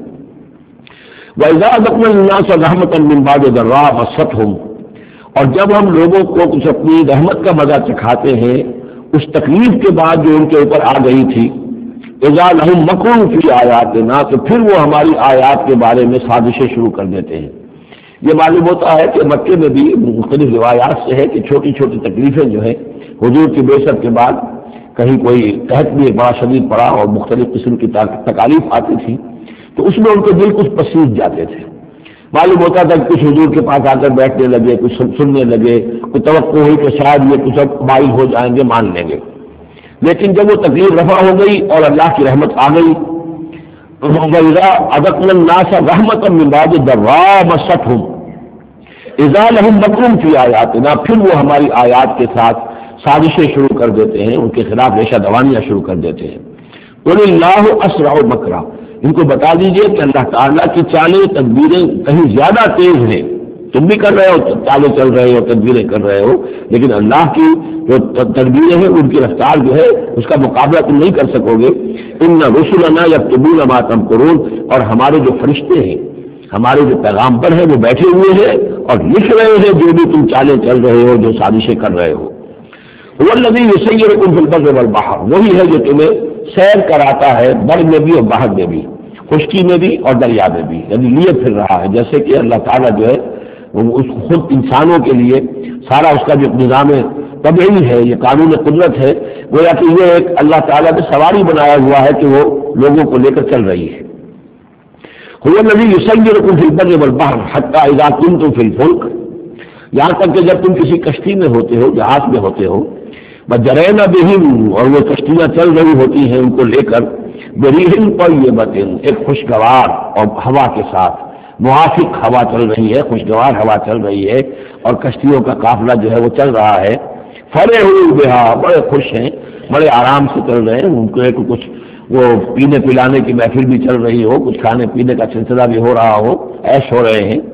وَإِذَا أَذَقْنَا النَّاسَ رَحْمَةً مِّن بَعْدِ ضَرَّاءَ مَسَّتْهُمْ، اور جب ہم لوگوں کو کچھ اپنی رحمت کا مزہ چکھاتے ہیں اس تکلیف کے بعد جو ان کے اوپر آ گئی تھی، اذا لہم مکر فی آیاتنا، تو پھر وہ ہماری آیات کے بارے میں سازشیں شروع کر دیتے ہیں۔ یہ معلوم ہوتا ہے کہ مکے میں بھی مختلف روایات سے ہے کہ چھوٹی چھوٹی تکلیفیں جو ہیں حضور کی بعثت کے بعد کہیں کوئی قحط بھی بڑا شدید پڑا اور مختلف قسم کی تکالیف آتی تھی تو اس میں ان کے دل کچھ پسیج جاتے تھے۔ معلوم ہوتا تھا کہ کچھ حضور کے پاس آ کر بیٹھنے لگے، کچھ سننے لگے، کوئی توقع ہوئی کہ شاید یہ کچھ اب مائل ہو جائیں گے، مان لیں گے۔ لیکن جب وہ تکلیف رفع ہو گئی اور اللہ کی رحمت آ گئی، وَإِذَا أَذَقْنَا النَّاسَ رَحْمَةً مِّن بَعْدِ ضَرَّاءَ مَسَّتْهُمْ اذا لہم مکر فی آیاتنا، پھر وہ ہماری آیات کے ساتھ سازشیں شروع کر دیتے ہیں، ان کے خلاف ریشہ دوانیاں شروع کر دیتے ہیں۔ قُلِ اللَّهُ أَسْرَعُ مَكْرًا، ان کو بتا دیجئے کہ اللہ تعالیٰ کی چالیں تدبیریں کہیں زیادہ تیز ہیں۔ تم بھی کر رہے ہو، چالیں چل رہے ہو، تدبیریں کر رہے ہو، لیکن اللہ کی جو تدبیریں ہیں ان کی رفتار جو ہے اس کا مقابلہ تم نہیں کر سکو گے۔ ان رسلنا یکتبون ما تمکرون، اور ہمارے جو فرشتے ہیں، ہمارے جو پیغامبر ہیں وہ بیٹھے ہوئے ہیں اور لکھ رہے ہیں جو بھی تم چالیں چل رہے ہو، جو سازشیں کر رہے ہو۔ هو الذی یسیرکم فی البر والبحر، وہی ہے جو تمہیں سیر کراتا ہے بر میں بھی اور بحر میں بھی، خشکی میں بھی اور دریا میں بھی، یعنی لیے پھر رہا ہے۔ جیسے کہ اللہ تعالیٰ جو ہے اس خود انسانوں کے لیے سارا اس کا جو نظام طبعی ہے، یہ قانون قدرت ہے، گویا کہ یہ ایک اللہ تعالیٰ نے سواری بنایا ہوا ہے کہ وہ لوگوں کو لے کر چل رہی ہے۔ هو الذی یسیرکم فی البر والبحر حتی اذا کنتم فی الفلک، یہاں تک کہ جب تم کسی کشتی میں ہوتے ہو، جہاز میں ہوتے ہو، وجرین بہم، اور وہ کشتیاں چل رہی ہوتی ہیں ان کو لے کر، بریح طیبۃ، ایک خوشگوار اور ہوا کے ساتھ، موافق ہوا چل رہی ہے، خوشگوار ہوا چل رہی ہے اور کشتیوں کا قافلہ جو ہے وہ چل رہا ہے۔ فرحوا بہا، بڑے خوش ہیں، بڑے آرام سے چل رہے ہیں، ان کو ایک کچھ وہ پینے پلانے کی محفل بھی چل رہی ہو، کچھ کھانے پینے کا سلسلہ بھی ہو رہا ہو، عیش ہو رہے ہیں۔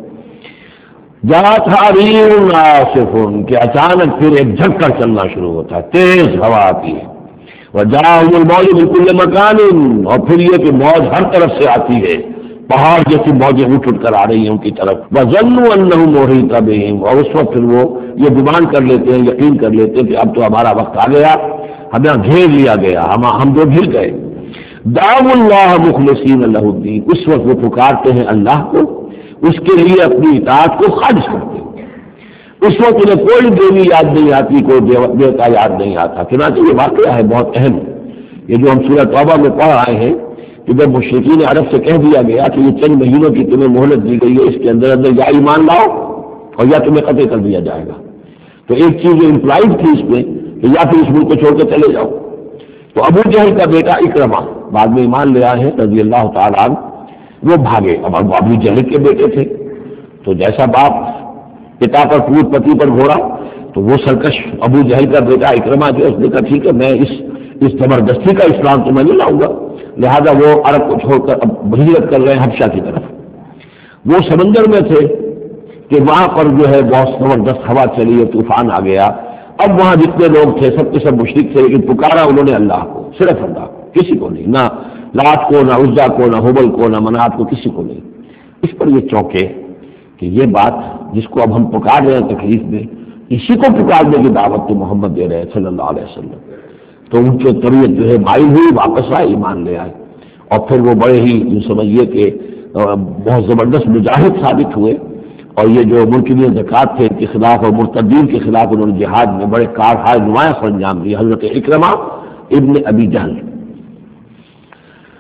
جاءتھا ریح عاصف، کہ اچانک پھر ایک جھک کر چلنا شروع ہوتا ہے، تیز ہوا آتی ہے۔ وجاءهم الموج من كل مكان، اور پھر یہ کہ موج ہر طرف سے آتی ہے، پہاڑ جیسی موجیں اٹھ اٹھ کر آ رہی ہیں ان کی طرف۔ وظنوا انهم محيط بهم، اور اس وقت پھر وہ یہ گمان کر لیتے ہیں، یقین کر لیتے ہیں کہ اب تو ہمارا وقت آ گیا، ہمیں گھیر لیا گیا، ہم ہم جو گر گئے۔ دعوا اللہ مخلصین لہ الدین، اس وقت وہ پکارتے ہیں اللہ کو، اس کے لیے اپنی اطاعت کو خالص کرتے ہیں۔ اس وقت انہیں کوئی دیوی یاد نہیں آتی، کوئی دیوتا یاد نہیں آتا۔ چنانچہ یہ واقعہ ہے بہت اہم، یہ جو ہم سورہ توبہ میں پڑھ آئے ہیں کہ جب مشرکین عرب سے کہہ دیا گیا کہ یہ چند مہینوں کی تمہیں مہلت دی گئی ہے، اس کے اندر اندر یا ایمان لاؤ اور یا تمہیں قتل کر دیا جائے گا، تو ایک چیز جو امپلائڈ تھی اس میں کہ یا پھر اس ملک کو چھوڑ کے چلے جاؤ۔ تو ابو جہل کا بیٹا اکرمہ بعد میں ایمان لے آئے ہیں رضی اللہ تعالیٰ عنہ، وہ بھاگے۔ اب ابو جہل کے بیٹے تھے تو جیسا باپ پتا پر پوت پتی پر گھوڑا، تو وہ سرکش ابو جہل کا بیٹا اکرمہ جو اس نے کہا ٹھیک ہے، میں اس اس زبردستی کا اسلام تو میں نہیں لاؤں گا، لہذا وہ عرب کو چھوڑ کر اب ہجرت کر رہے ہیں حبشہ کی طرف۔ وہ سمندر میں تھے کہ وہاں پر جو ہے بہت زبردست ہوا چلی ہے، طوفان آ گیا۔ اب وہاں جتنے لوگ تھے سب کے سب مشرک تھے، لیکن پکارا انہوں نے اللہ کو، صرف اللہ کو، کسی کو نہیں، نہ لات کو، نہ عزا کو، نہ حبل کو، نہ منات کو، کسی کو نہیں۔ اس پر یہ چونکے کہ یہ بات جس کو اب ہم پکار رہے ہیں تکلیف میں، اسی کو پکارنے کی دعوت تو محمد دے رہے ہیں صلی اللہ علیہ وسلم۔ تو ان کی طبیعت جو ہے مائل ہوئی، واپس آئے، ایمان لے آئے، اور پھر وہ بڑے ہی یوں سمجھیے کہ بہت زبردست مجاہد ثابت ہوئے، اور یہ جو منکرین زکوٰۃ تھے ان کے خلاف اور مرتدین کے خلاف انہوں نے جہاد میں بڑے کارہائے نمایاں سر انجام دیے، حضرت اکرمہ ابن ابی جہل۔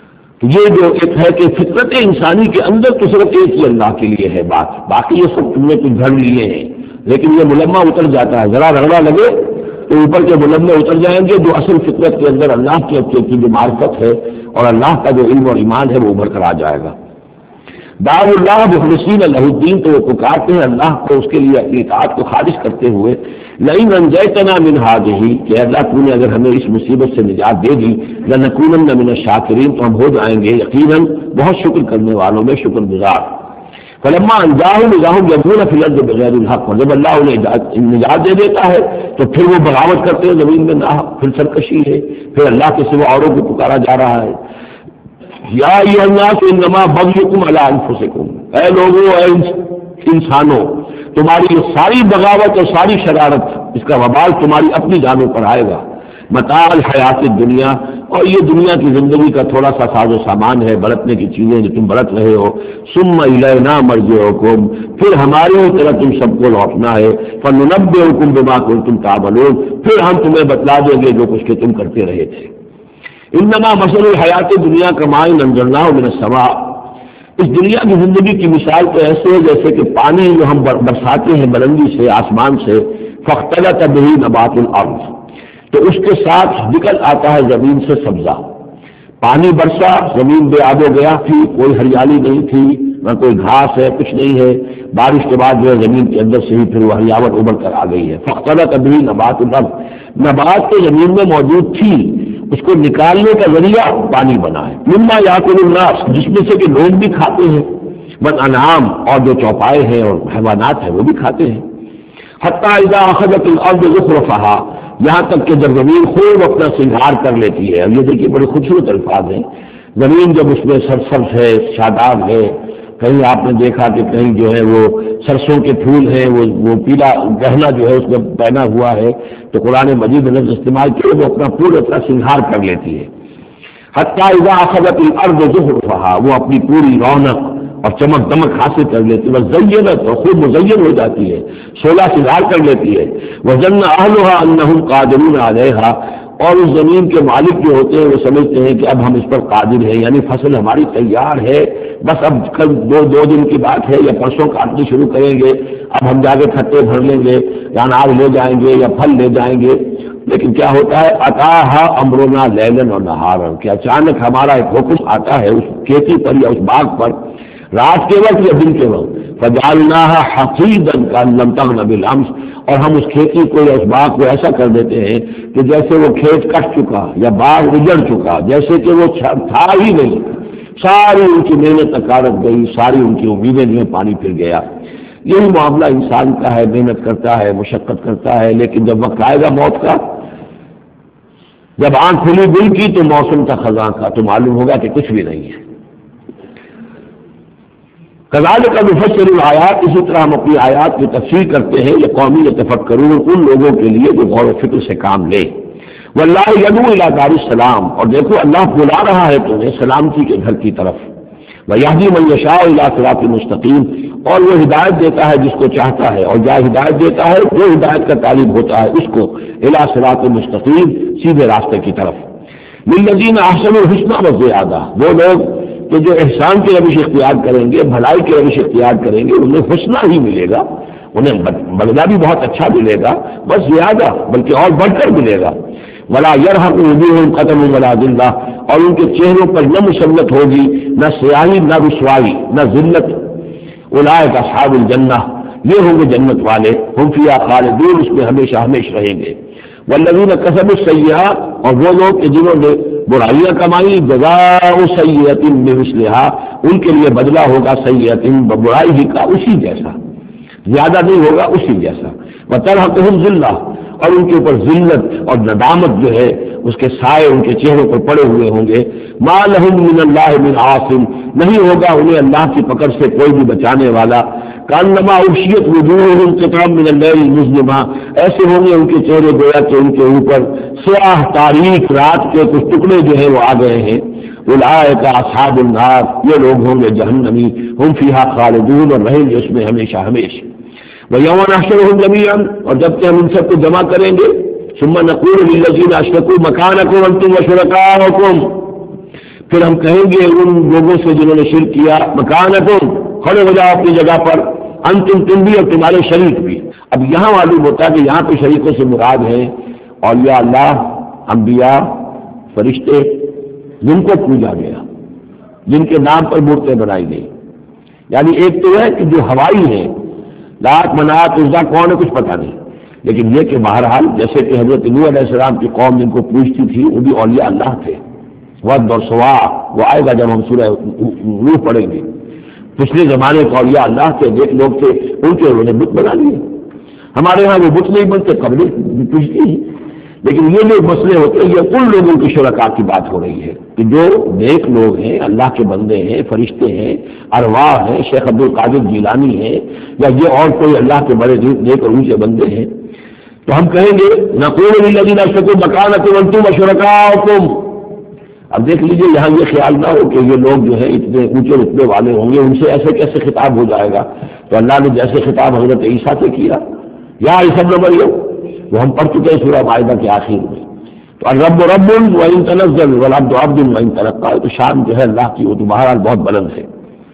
یہ جو ایک ہے کہ فطرت انسانی کے اندر تو صرف ایک ہی اللہ کے لیے ہے بات، باقی یہ سب تم نے کچھ گھڑ لیے ہیں، لیکن یہ ملمہ اتر جاتا ہے، ذرا رگڑا لگے تو اوپر کے ملمے اتر جائیں گے، جو اصل فطرت کے اندر اللہ کی کی جو معرفت ہے اور اللہ کا جو علم اور ایمان ہے وہ ابھر کر آ جائے گا۔ دار اللہ مخلصین لہ الدین، تو وہ پکارتے ہیں اللہ کو اس کے لیے اپنی اطاعت کو خالص کرتے ہوئے، لئن انجیتنا من ہذہ، کہ اللہ تو نے اگر ہمیں اس مصیبت سے نجات دے دی، لنکونن من الشاکرین، تو ہم ہو جائیں گے یقیناً بہت شکر کرنے والوں میں شکر گزار۔ فلما انجاہم اذا ہم یبغون فی الارض بغیر الحق، اور جب اللہ انہیں نجات دے دیتا ہے تو پھر وہ بغاوت کرتے ہیں زمین میں، نہ پھر سرکشی ہے، پھر اللہ کے سوا اوروں کو پکارا جا رہا ہے۔ یا ایھا الناس انما بغیکم علی انفسکم، اے لوگوں، اے انسانوں، تمہاری یہ ساری بغاوت اور ساری شرارت، اس کا وبال تمہاری اپنی جانوں پر آئے گا۔ متاع الحیات الدنیا، اور یہ دنیا کی زندگی کا تھوڑا سا ساز و سامان ہے، برتنے کی چیزیں جو تم برت رہے ہو۔ ثم الینا مرجعکم، پھر ہماری طرف تم سب کو لوٹنا ہے۔ فننبئکم بما کنتم تعملون، پھر ہم تمہیں بتلا دیں گے جو کچھ کہ تم کرتے رہے تھے۔ انما مثل الحیات دنیا کماء انزلناہ من السماء، اس دنیا کی زندگی کی مثال تو ایسے ہے جیسے کہ پانی جو ہم برساتے ہیں بلندی سے آسمان سے، فاختلط بہ نبات الارض، تو اس کے ساتھ نکل آتا ہے زمین سے سبزہ۔ پانی برسا، زمین بے آب و گیا تھی، کوئی ہریالی نہیں تھی، نہ کوئی گھاس ہے، کچھ نہیں ہے، بارش کے بعد جو ہے زمین کے اندر سے ہی پھر وہ ہریاوٹ ابھر کر آ گئی ہے۔ فاختلط بہ نبات الارض، نبات تو زمین میں موجود تھی، اس کو نکالنے کا ذریعہ پانی بنا ہے۔ مما یاکل الناس، جس میں سے کہ لوگ بھی کھاتے ہیں، والانعام، اور جو چوپائے ہیں اور حیوانات ہیں وہ بھی کھاتے ہیں۔ حتی اذا اخذت الارض زخرفها، یہاں تک کہ جب زمین خوب اپنا سنگھار کر لیتی ہے، اور یہ دیکھیے بڑے خوبصورت الفاظ ہیں، زمین جب اس میں سرسبز ہے، شاداب ہے، کہیں آپ نے دیکھا کہ کہیں جو ہے وہ سرسوں کے پھول ہیں، وہ وہ پیلا گہنا جو ہے اس میں پہنا ہوا ہے، تو قرآن مجید نے لفظ استعمال کیا، وہ اپنا پورا اپنا سنگھار کر لیتی ہے۔ حتی اذا اخذت الارض زخرفها، وہ اپنی پوری رونق اور چمک دمک حاصل کر لیتی ہے، وزینت، اور خوب مزین ہو جاتی ہے، شعلہ سنگھار کر لیتی ہے۔ وظن اہلها انہم قادرون علیہا، اور اس زمین کے مالک جو ہوتے ہیں وہ سمجھتے ہیں کہ اب ہم اس پر قادر ہیں، یعنی فصل ہماری تیار ہے، بس اب کل دو دو دن کی بات ہے یا پرسوں کاٹنی شروع کریں گے، اب ہم جا کے کھٹے بھر لیں گے یا اناج لے جائیں گے یا پھل لے جائیں گے۔ لیکن کیا ہوتا ہے، اتاہا امرنا لیلا و نہارا، کہ اچانک ہمارا ایک حکم آتا ہے اس کھیتی پر یا اس باغ پر، رات کے وقت یا دن کے وقت، فجعلناها حصیدا کأن لم تغن بالامس، اور ہم اس کھیتی کو یا اس باغ کو ایسا کر دیتے ہیں کہ جیسے وہ کھیت کٹ چکا یا باغ اجڑ چکا، جیسے کہ وہ تھا ہی نہیں، ساری ان کی محنت اکارت گئی، ساری ان کی امیدیں جو پانی پھر گیا۔ یہی معاملہ انسان کا ہے، محنت کرتا ہے، مشقت کرتا ہے، لیکن جب وقت آئے گا موت کا، جب آنکھ کھلی دل کی تو موسم کا خزاں کا، تو معلوم ہوگا کہ کچھ بھی نہیں ہے۔ کذالک نفصل الآیات، اسی طرح ہم اپنی آیات کی تفسیر کرتے ہیں، یہ قومی یتفکرون، ان لوگوں کے لیے جو غور و فکر سے کام لے۔ واللہ یدعو الی دار السلام، اور دیکھو اللہ بلا رہا ہے تمہیں سلامتی کے گھر کی طرف۔ ویہدی من یشاء الی صراط مستقیم، اور وہ ہدایت دیتا ہے جس کو چاہتا ہے، اور جہاں ہدایت دیتا ہے جو ہدایت کا طالب ہوتا ہے اس کو الی صراط مستقیم، سیدھے راستے کی طرف۔ للذین احسنوا الحسنى وزیادہ، وہ لوگ تو جو احسان کی روش اختیار کریں گے، بھلائی کی روش اختیار کریں گے، انہیں حسنہ ہی ملے گا، انہیں بدلہ بھی بہت اچھا ملے گا، بس زیادہ بلکہ اور بڑھ کر ملے گا۔ ولا یرحق وجوہہم قتر ولا ذلہ، اور ان کے چہروں پر نہ مسلط ہوگی نہ سیاہی نہ رسوائی نہ ذلت۔ اولئک اصحاب الجنہ، یہ ہوں گے جنت والے، ہم فیہا خالدون، اس میں ہمیشہ ہمیشہ رہیں گے۔ والذین کسبوا السیئات، اور وہ لوگ کہ جنہوں نے برائیاں کمائی، جزاء سیئۃ بمثلھا، ان کے لیے بدلہ ہوگا سیئۃ برائی ہی کا اسی جیسا، زیادہ نہیں ہوگا اسی جیسا۔ وترہقہم ذلہ، اور ان کے اوپر ذلت اور ندامت جو ہے اس کے سائے ان کے چہروں پر پڑے ہوئے ہوں گے۔ ما لہم من اللہ من عاصم، نہیں ہوگا انہیں اللہ کی پکڑ سے کوئی بھی بچانے والا۔ کانما اغشیت وجوہہم قطعا من اللیل مظلما، ایسے ہوں گے ان کے چہرے گویا کہ ان کے اوپر سیاہ تاریک رات کے کچھ ٹکڑے جو ہے وہ آ گئے ہیں۔ اولئک اصحاب النار، یہ لوگ ہوں گے جہنمی، ہم فیہا خالدون، اور رہیں گے اس میں ہمیشہ ہمیشہ۔ وَيَوْمَ نَحْشُرُهُمْ جَمِيعًا، اور جب کہ ہم ان سب کو جمع کریں گے، ثُمَّ نَقُولُ لِلَّذِينَ أَشْرَكُوا مَكَانَكُمْ أَنتُمْ وَشُرَكَاؤُكُمْ، پھر ہم کہیں گے ان لوگوں سے جنہوں نے شرک کیا مکانکم، کھڑے ہو جاؤ اپنی جگہ پر، انتم تم بھی اور تمہارے شریک بھی۔ اب یہاں معلوم ہوتا ہے کہ یہاں پہ شریکوں سے مراد ہے اولیاء اللہ، انبیاء، فرشتے، جن کو پوجا گیا، جن کے نام پر مورتیں بنائی گئی۔ یعنی ایک تو ہے کہ جو ہوائی ہے، لات منات عزا کون ہے کچھ پتہ نہیں، لیکن یہ کہ بہرحال جیسے کہ حضرت نوح علیہ السلام کی قوم جن کو پوجتی تھی وہ بھی اولیاء اللہ تھے۔ ود اور سوا وہ آئے گا جب ہم سورہ نوح پڑھیں گے۔ پچھلے زمانے کے اولیاء اللہ تھے، نیک لوگ تھے، ان کے انہوں نے بت بنا لیے۔ ہمارے ہاں وہ بت نہیں بنتے، قبریں پوجتی ہیں، لیکن یہ جو مسئلے ہوتے ہیں یہ ان لوگوں کی شرکاء کی بات ہو رہی ہے کہ جو نیک لوگ ہیں، اللہ کے بندے ہیں، فرشتے ہیں، ارواح ہیں، شیخ عبد القادر جیلانی ہیں، یا یہ اور کوئی اللہ کے بڑے نیک اور اونچے بندے ہیں، تو ہم کہیں گے نقول للذین اشرکوا مکانکم انتم وشرکاؤکم۔ اب دیکھ لیجئے یہاں یہ خیال نہ ہو کہ یہ لوگ جو ہے اتنے اونچے رتبے والے ہوں گے، ان سے ایسے کیسے خطاب ہو جائے گا؟ تو اللہ نے جیسے خطاب حضرت عیسیٰ سے کیا، یا عیسیٰ ابن مریم، وہ ہم پڑھ چکے ہیں سورہ مائدہ کے آخر میں۔ تو الرب رب وان تنزل والعبد عبد وان تلقى، تو شان جو ہے اللہ کی وہ تو بہرحال بہت بلند ہے۔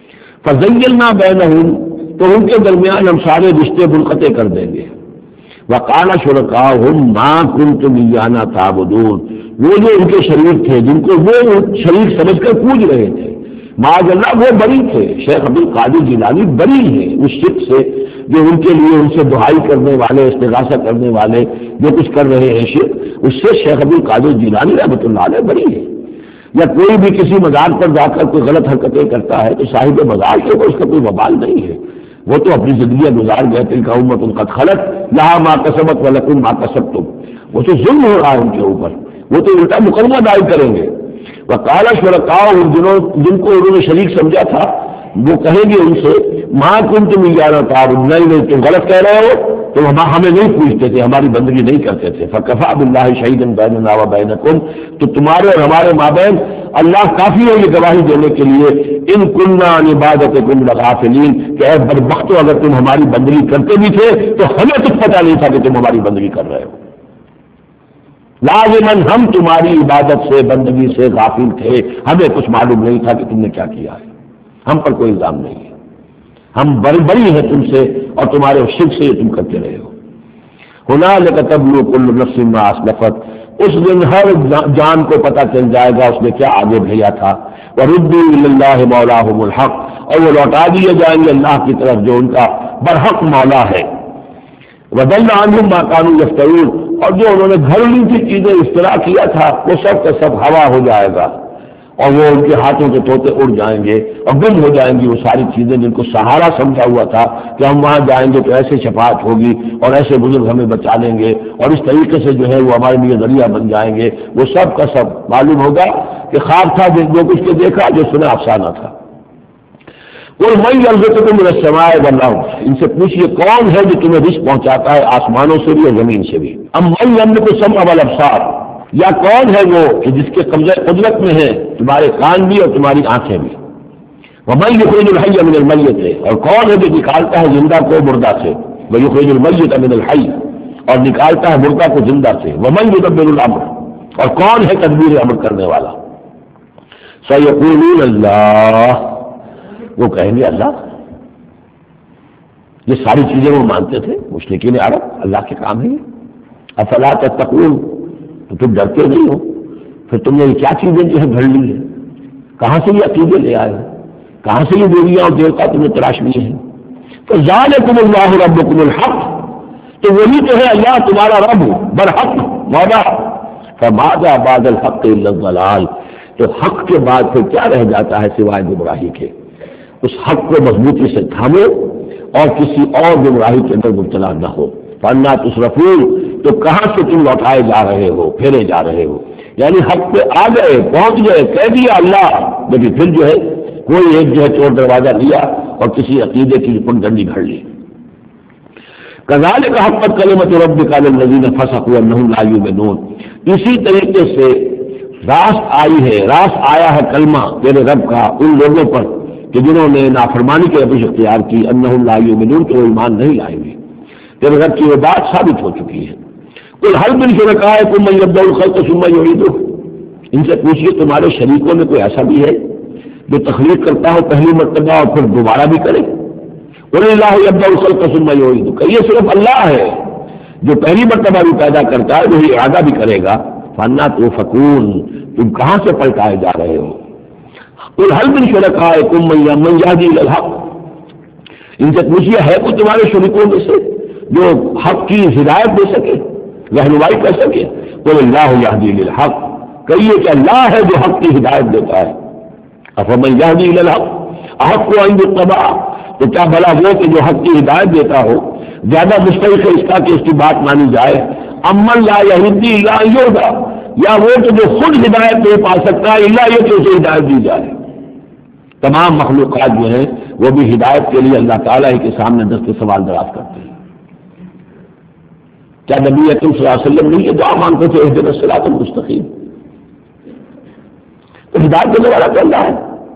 فزیلنا بینہم، تو ان کے درمیان ہم سارے رشتے منقطع کر دیں گے۔ وقال شرکاؤہم ما کنتم ایانا تعبدون، وہ جو ان کے شریک تھے جن کو وہ شریک سمجھ کر پوج رہے تھے، معاذ اللہ وہ بری تھے، شیخ عبد القادر جیلانی بری ہیں اس شرک سے جو ان کے لیے ان سے دعائی کرنے والے، استغاثہ کرنے والے جو کچھ کر رہے ہیں شرک، اس سے شیخ عبد القادر جیلانی رحمۃ اللہ علیہ بری ہے۔ یا کوئی بھی کسی مزار پر جا کر کوئی غلط حرکتیں کرتا ہے تو صاحب مزار کے اوپر اس کا کوئی وبال نہیں ہے، وہ تو اپنی زندگیاں گزار گئے، تلک امۃ قد خلت لہا ما کسبت ولکم ما کسبتم، وہ تو ظلم ہو رہا ہے ان کے اوپر، وہ تو الٹا مقدمہ دائر کریں گے۔ وقال شرکاؤہم، جن کو انہوں نے شریک سمجھا تھا وہ کہیں گے ان سے ما کنتم ایانا تعبدون، نہیں نہیں تم غلط کہہ رہے ہو، تم ہمیں نہیں پوچھتے تھے، ہماری بندگی نہیں کرتے تھے۔ فکفیٰ باللہ شہیدا بیننا وبینکم، تو تمہارے اور ہمارے مابین اللہ کافی ہے یہ گواہی دینے کے لیے، ان کننا عن عبادتکم لغافلین، کہ اے بدبختو اگر تم ہماری بندگی کرتے بھی تھے تو ہمیں کچھ پتہ نہیں تھا کہ تم ہماری بندگی کر رہے ہو، لازماً ہم تمہاری عبادت سے بندگی سے غافل تھے، ہمیں کچھ معلوم نہیں تھا کہ تم نے کیا کیا ہے، ہم پر کوئی الزام نہیں ہے، ہم بڑی بڑی ہیں تم سے اور تمہارے شرک سے یہ تم کرتے رہے ہو۔ ہنالک تبلو کل نفس ما اسلفت، اس دن ہر جان کو پتہ چل جائے گا اس نے کیا آگے بھیجا تھا۔ وردوا الی اللہ مولاہم الحق، اور وہ لوٹا دیے جائیں گے اللہ کی طرف جو ان کا برحق مولا ہے۔ وضل عنہم ما كانوا یفترون، اور جو انہوں نے گھریلو کی چیزیں افترا کیا تھا وہ سب کا سب ہوا ہو جائے گا، اور وہ ان کے ہاتھوں کے طوطے اڑ جائیں گے اور گم ہو جائیں گی وہ ساری چیزیں جن کو سہارا سمجھا ہوا تھا کہ ہم وہاں جائیں گے تو ایسے شفاعت ہوگی اور ایسے بزرگ ہمیں بچا لیں گے اور اس طریقے سے جو ہے وہ ہمارے لیے ذریعہ بن جائیں گے، وہ سب کا سب معلوم ہوگا کہ خواب تھا جو کچھ کے دیکھا، جو سنا افسانہ تھا۔ کوئی من یرزقکم من السماء والارض، ان سے پوچھئے کون ہے جو تمہیں رزق پہنچاتا ہے آسمانوں سے بھی اور زمین سے بھی؟ ام من یملک السمع والابصار، یا کون ہے وہ کہ جس کے قبضہ قدرت میں ہے تمہارے کان بھی اور تمہاری آنکھیں بھی؟ ومن یخرج الحی من المیت، اور کون ہے جو نکالتا ہے زندہ کو مردہ سے؟ ویخرج المیت من الحی، اور نکالتا ہے مردہ کو زندہ سے۔ ومن یدبر الامر، اور کون ہے تدبیر امر کرنے والا؟ سیقولون اللہ، وہ کہیں گے اللہ۔ یہ ساری چیزیں وہ مانتے تھے مشرکین عرب، اللہ کے کام ہے یہ۔ افلا تتقون، تو تم ڈرتے نہیں ہو؟ پھر تم نے یہ کیا چیزیں جو ہے گھڑ لی ہے؟ کہاں سے یہ عقیدے لے آئے ہو؟ کہاں سے یہ دیویاں اور دیوتا تم نے تلاش لیے ہیں؟ تو ذالکم اللہ ربکم الحق، تو وہی تو ہے اللہ تمہارا رب برحق مولا۔ فماذا بعد الحق الا الضلال، تو حق کے بعد پھر کیا رہ جاتا ہے سوائے گمراہی کے؟ اس حق کو مضبوطی سے تھامو اور کسی اور گمراہی کے اندر مبتلا نہ ہو۔ فانا تصرفون، تو کہاں سے تم لوٹائے جا رہے ہو، پھیرے جا رہے ہو؟ یعنی حق پہ آ گئے، پہنچ گئے، کہہ دیا اللہ، لیکن پھر جو ہے کوئی ایک جو ہے چور دروازہ لیا اور کسی عقیدے کی پنڈنڈی گھڑ لی۔ کذالک حقت کلمۃ ربک علی الذین فسقوا انہم لا یؤمنون، اسی طریقے سے راست آئی ہے، راست آیا ہے کلمہ تیرے رب کا ان لوگوں پر کہ جنہوں نے نافرمانی کی روش اختیار کی، انہم لا یؤمنون، کہ وہ ایمان نہیں لائیں گے۔ تیرے رب کی وہ بات ثابت ہو چکی ہے۔ قل هل من شرکائکم من یبدأ الخلق ثم یعیدہ، ان سے پوچھیے تمہارے شریکوں میں کوئی ایسا بھی ہے جو تخلیق کرتا ہو پہلی مرتبہ اور پھر دوبارہ بھی کرے؟ قل اللہ یبدأ الخلق ثم یعیدہ، کہ یہ صرف اللہ ہے جو پہلی مرتبہ بھی پیدا کرتا ہے، وہی اعادہ بھی کرے گا۔ فانا توفکون، تم کہاں سے پلٹائے جا رہے ہو؟ قل هل من شرکائکم من یهدی الی الحق، ان سے پوچھیے ہے کوئی تمہارے شریکوں میں سے جو حق کی ہدایت دے سکے، رہنمائی کر سکے؟ قل اللہ یہدی الی الحق، کہیے کہ اللہ ہے جو حق کی ہدایت دیتا ہے۔ افمن یہدی الی الحق احق ان یتبع، تو کیا بھلا وہ کہ جو حق کی ہدایت دیتا ہو زیادہ مستحق ہے اس کا کہ اس کی بات مانی جائے؟ امن لا یہدی الا ان یہدی، یا وہ کہ جو خود ہدایت نہیں پا سکتا الا یہ کہ اسے ہدایت دی جائے۔ تمام مخلوقات جو ہیں وہ بھی ہدایت کے لیے اللہ تعالیٰ ہی کے سامنے دست سوال دراز کرتے ہیں۔ کیا نبی اکرم صلی اللہ علیہ وسلم نے یہ دعا مانگتے تھے اہدنا الصراط المستقیم؟ تو ہدایت دینے والا تو اللہ ہے،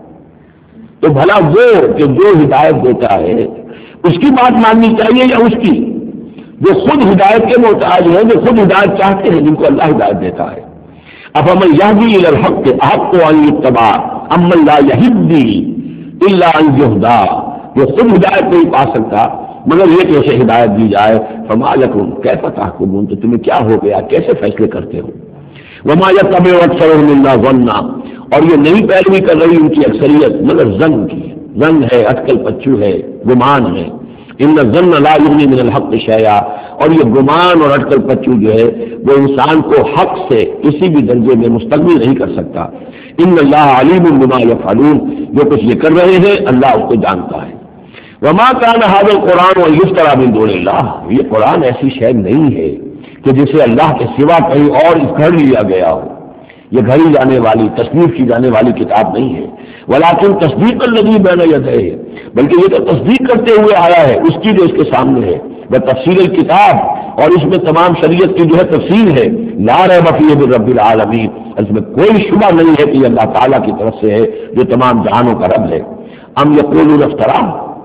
تو بھلا وہ کہ جو ہدایت دیتا ہے اس کی بات ماننی چاہیے یا اس کی جو خود ہدایت کے محتاج ہیں، جو خود ہدایت چاہتے ہیں، جن کو اللہ ہدایت دیتا ہے؟ افمن یہدی الی الحق احق ان یتبع امن لا یہدی الا ان یہدی، جو خود ہدایت نہیں پا سکتا مگر یہ کہ اسے ہدایت دی جائے۔ فما لکم کیف تحکمون، تو تمہیں کیا ہو گیا، کیسے فیصلے کرتے ہو؟ وما یتبع اکثرهم الا ظنا، اور یہ نہیں پیروی کر رہی ان کی اکثریت مگر ظن کی، ظن ہے، اٹکل پچو ہے، گمان ہے۔ ان الظن لا یغنی من الحق شیئا، اور یہ گمان اور اٹکل پچو جو ہے وہ انسان کو حق سے کسی بھی درجے میں مستغنی نہیں کر سکتا۔ ان اللہ علیم بما یفعلون، جو کچھ یہ کر رہے ہیں اللہ اس کو جانتا ہے۔ وما کان ھذا القرآن ان یفتری من دون اللہ، یہ قرآن ایسی شے نہیں ہے کہ جسے اللہ کے سوا کہیں اور گھڑ لیا گیا ہو، یہ گھڑی جانے والی تصنیف کی جانے والی کتاب نہیں ہے۔ ولکن تصدیق الذی بین یدیہ، بلکہ یہ تو تصدیق کرتے ہوئے آیا ہے اس کی جو اس کے سامنے ہے، وہ تفصیل الکتاب، اور اس میں تمام شریعت کی جو ہے تفصیل ہے۔ لا ریب فیہ من رب العالمین، اس میں کوئی شبہ نہیں ہے کہ یہ اللہ تعالیٰ کی طرف سے ہے جو تمام جہانوں کا رب ہے۔ ام یقولون افترا،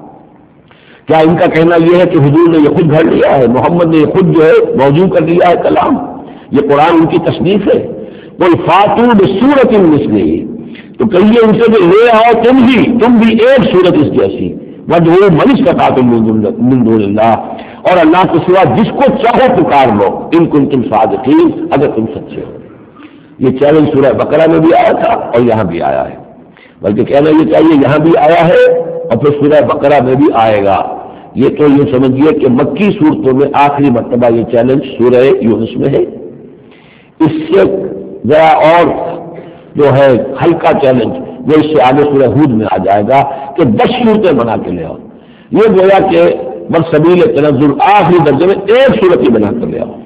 کیا ان کا کہنا یہ ہے کہ حضور نے یہ خود گھڑ لیا ہے، محمد نے یہ خود جو ہے موضوع کر لیا ہے کلام، یہ قرآن ان کی تصنیف ہے؟ قل فاتوا بسورۃ مثلہ، تو کہیے ان سے کہ لے آؤ تم بھی تم بھی ایک صورت اس جیسی، وادعوا من استطعتم من دون اللہ، اور اللہ کے سوا جس کو چاہو پکار لو، ان کنتم صادقین، اگر تم سچے ہو۔ یہ چیلنج سورہ بقرہ میں بھی آیا تھا اور یہاں بھی آیا ہے، بلکہ کہنا یہ چاہیے یہاں بھی آیا ہے اور پھر سورہ بقرہ میں بھی آئے گا۔ یہ تو یہ سمجھیے کہ مکی صورتوں میں آخری مرتبہ یہ چیلنج سورہ یونس میں ہے۔ اس سے ذرا اور جو ہے ہلکا چیلنج وہ اس سے آگے سورہ ہود میں آ جائے گا کہ دس صورتیں بنا کے لے آؤ، یہ گویا کہ برسبیل تنزل آخری درجے میں ایک صورت ہی بنا کر لے آؤ۔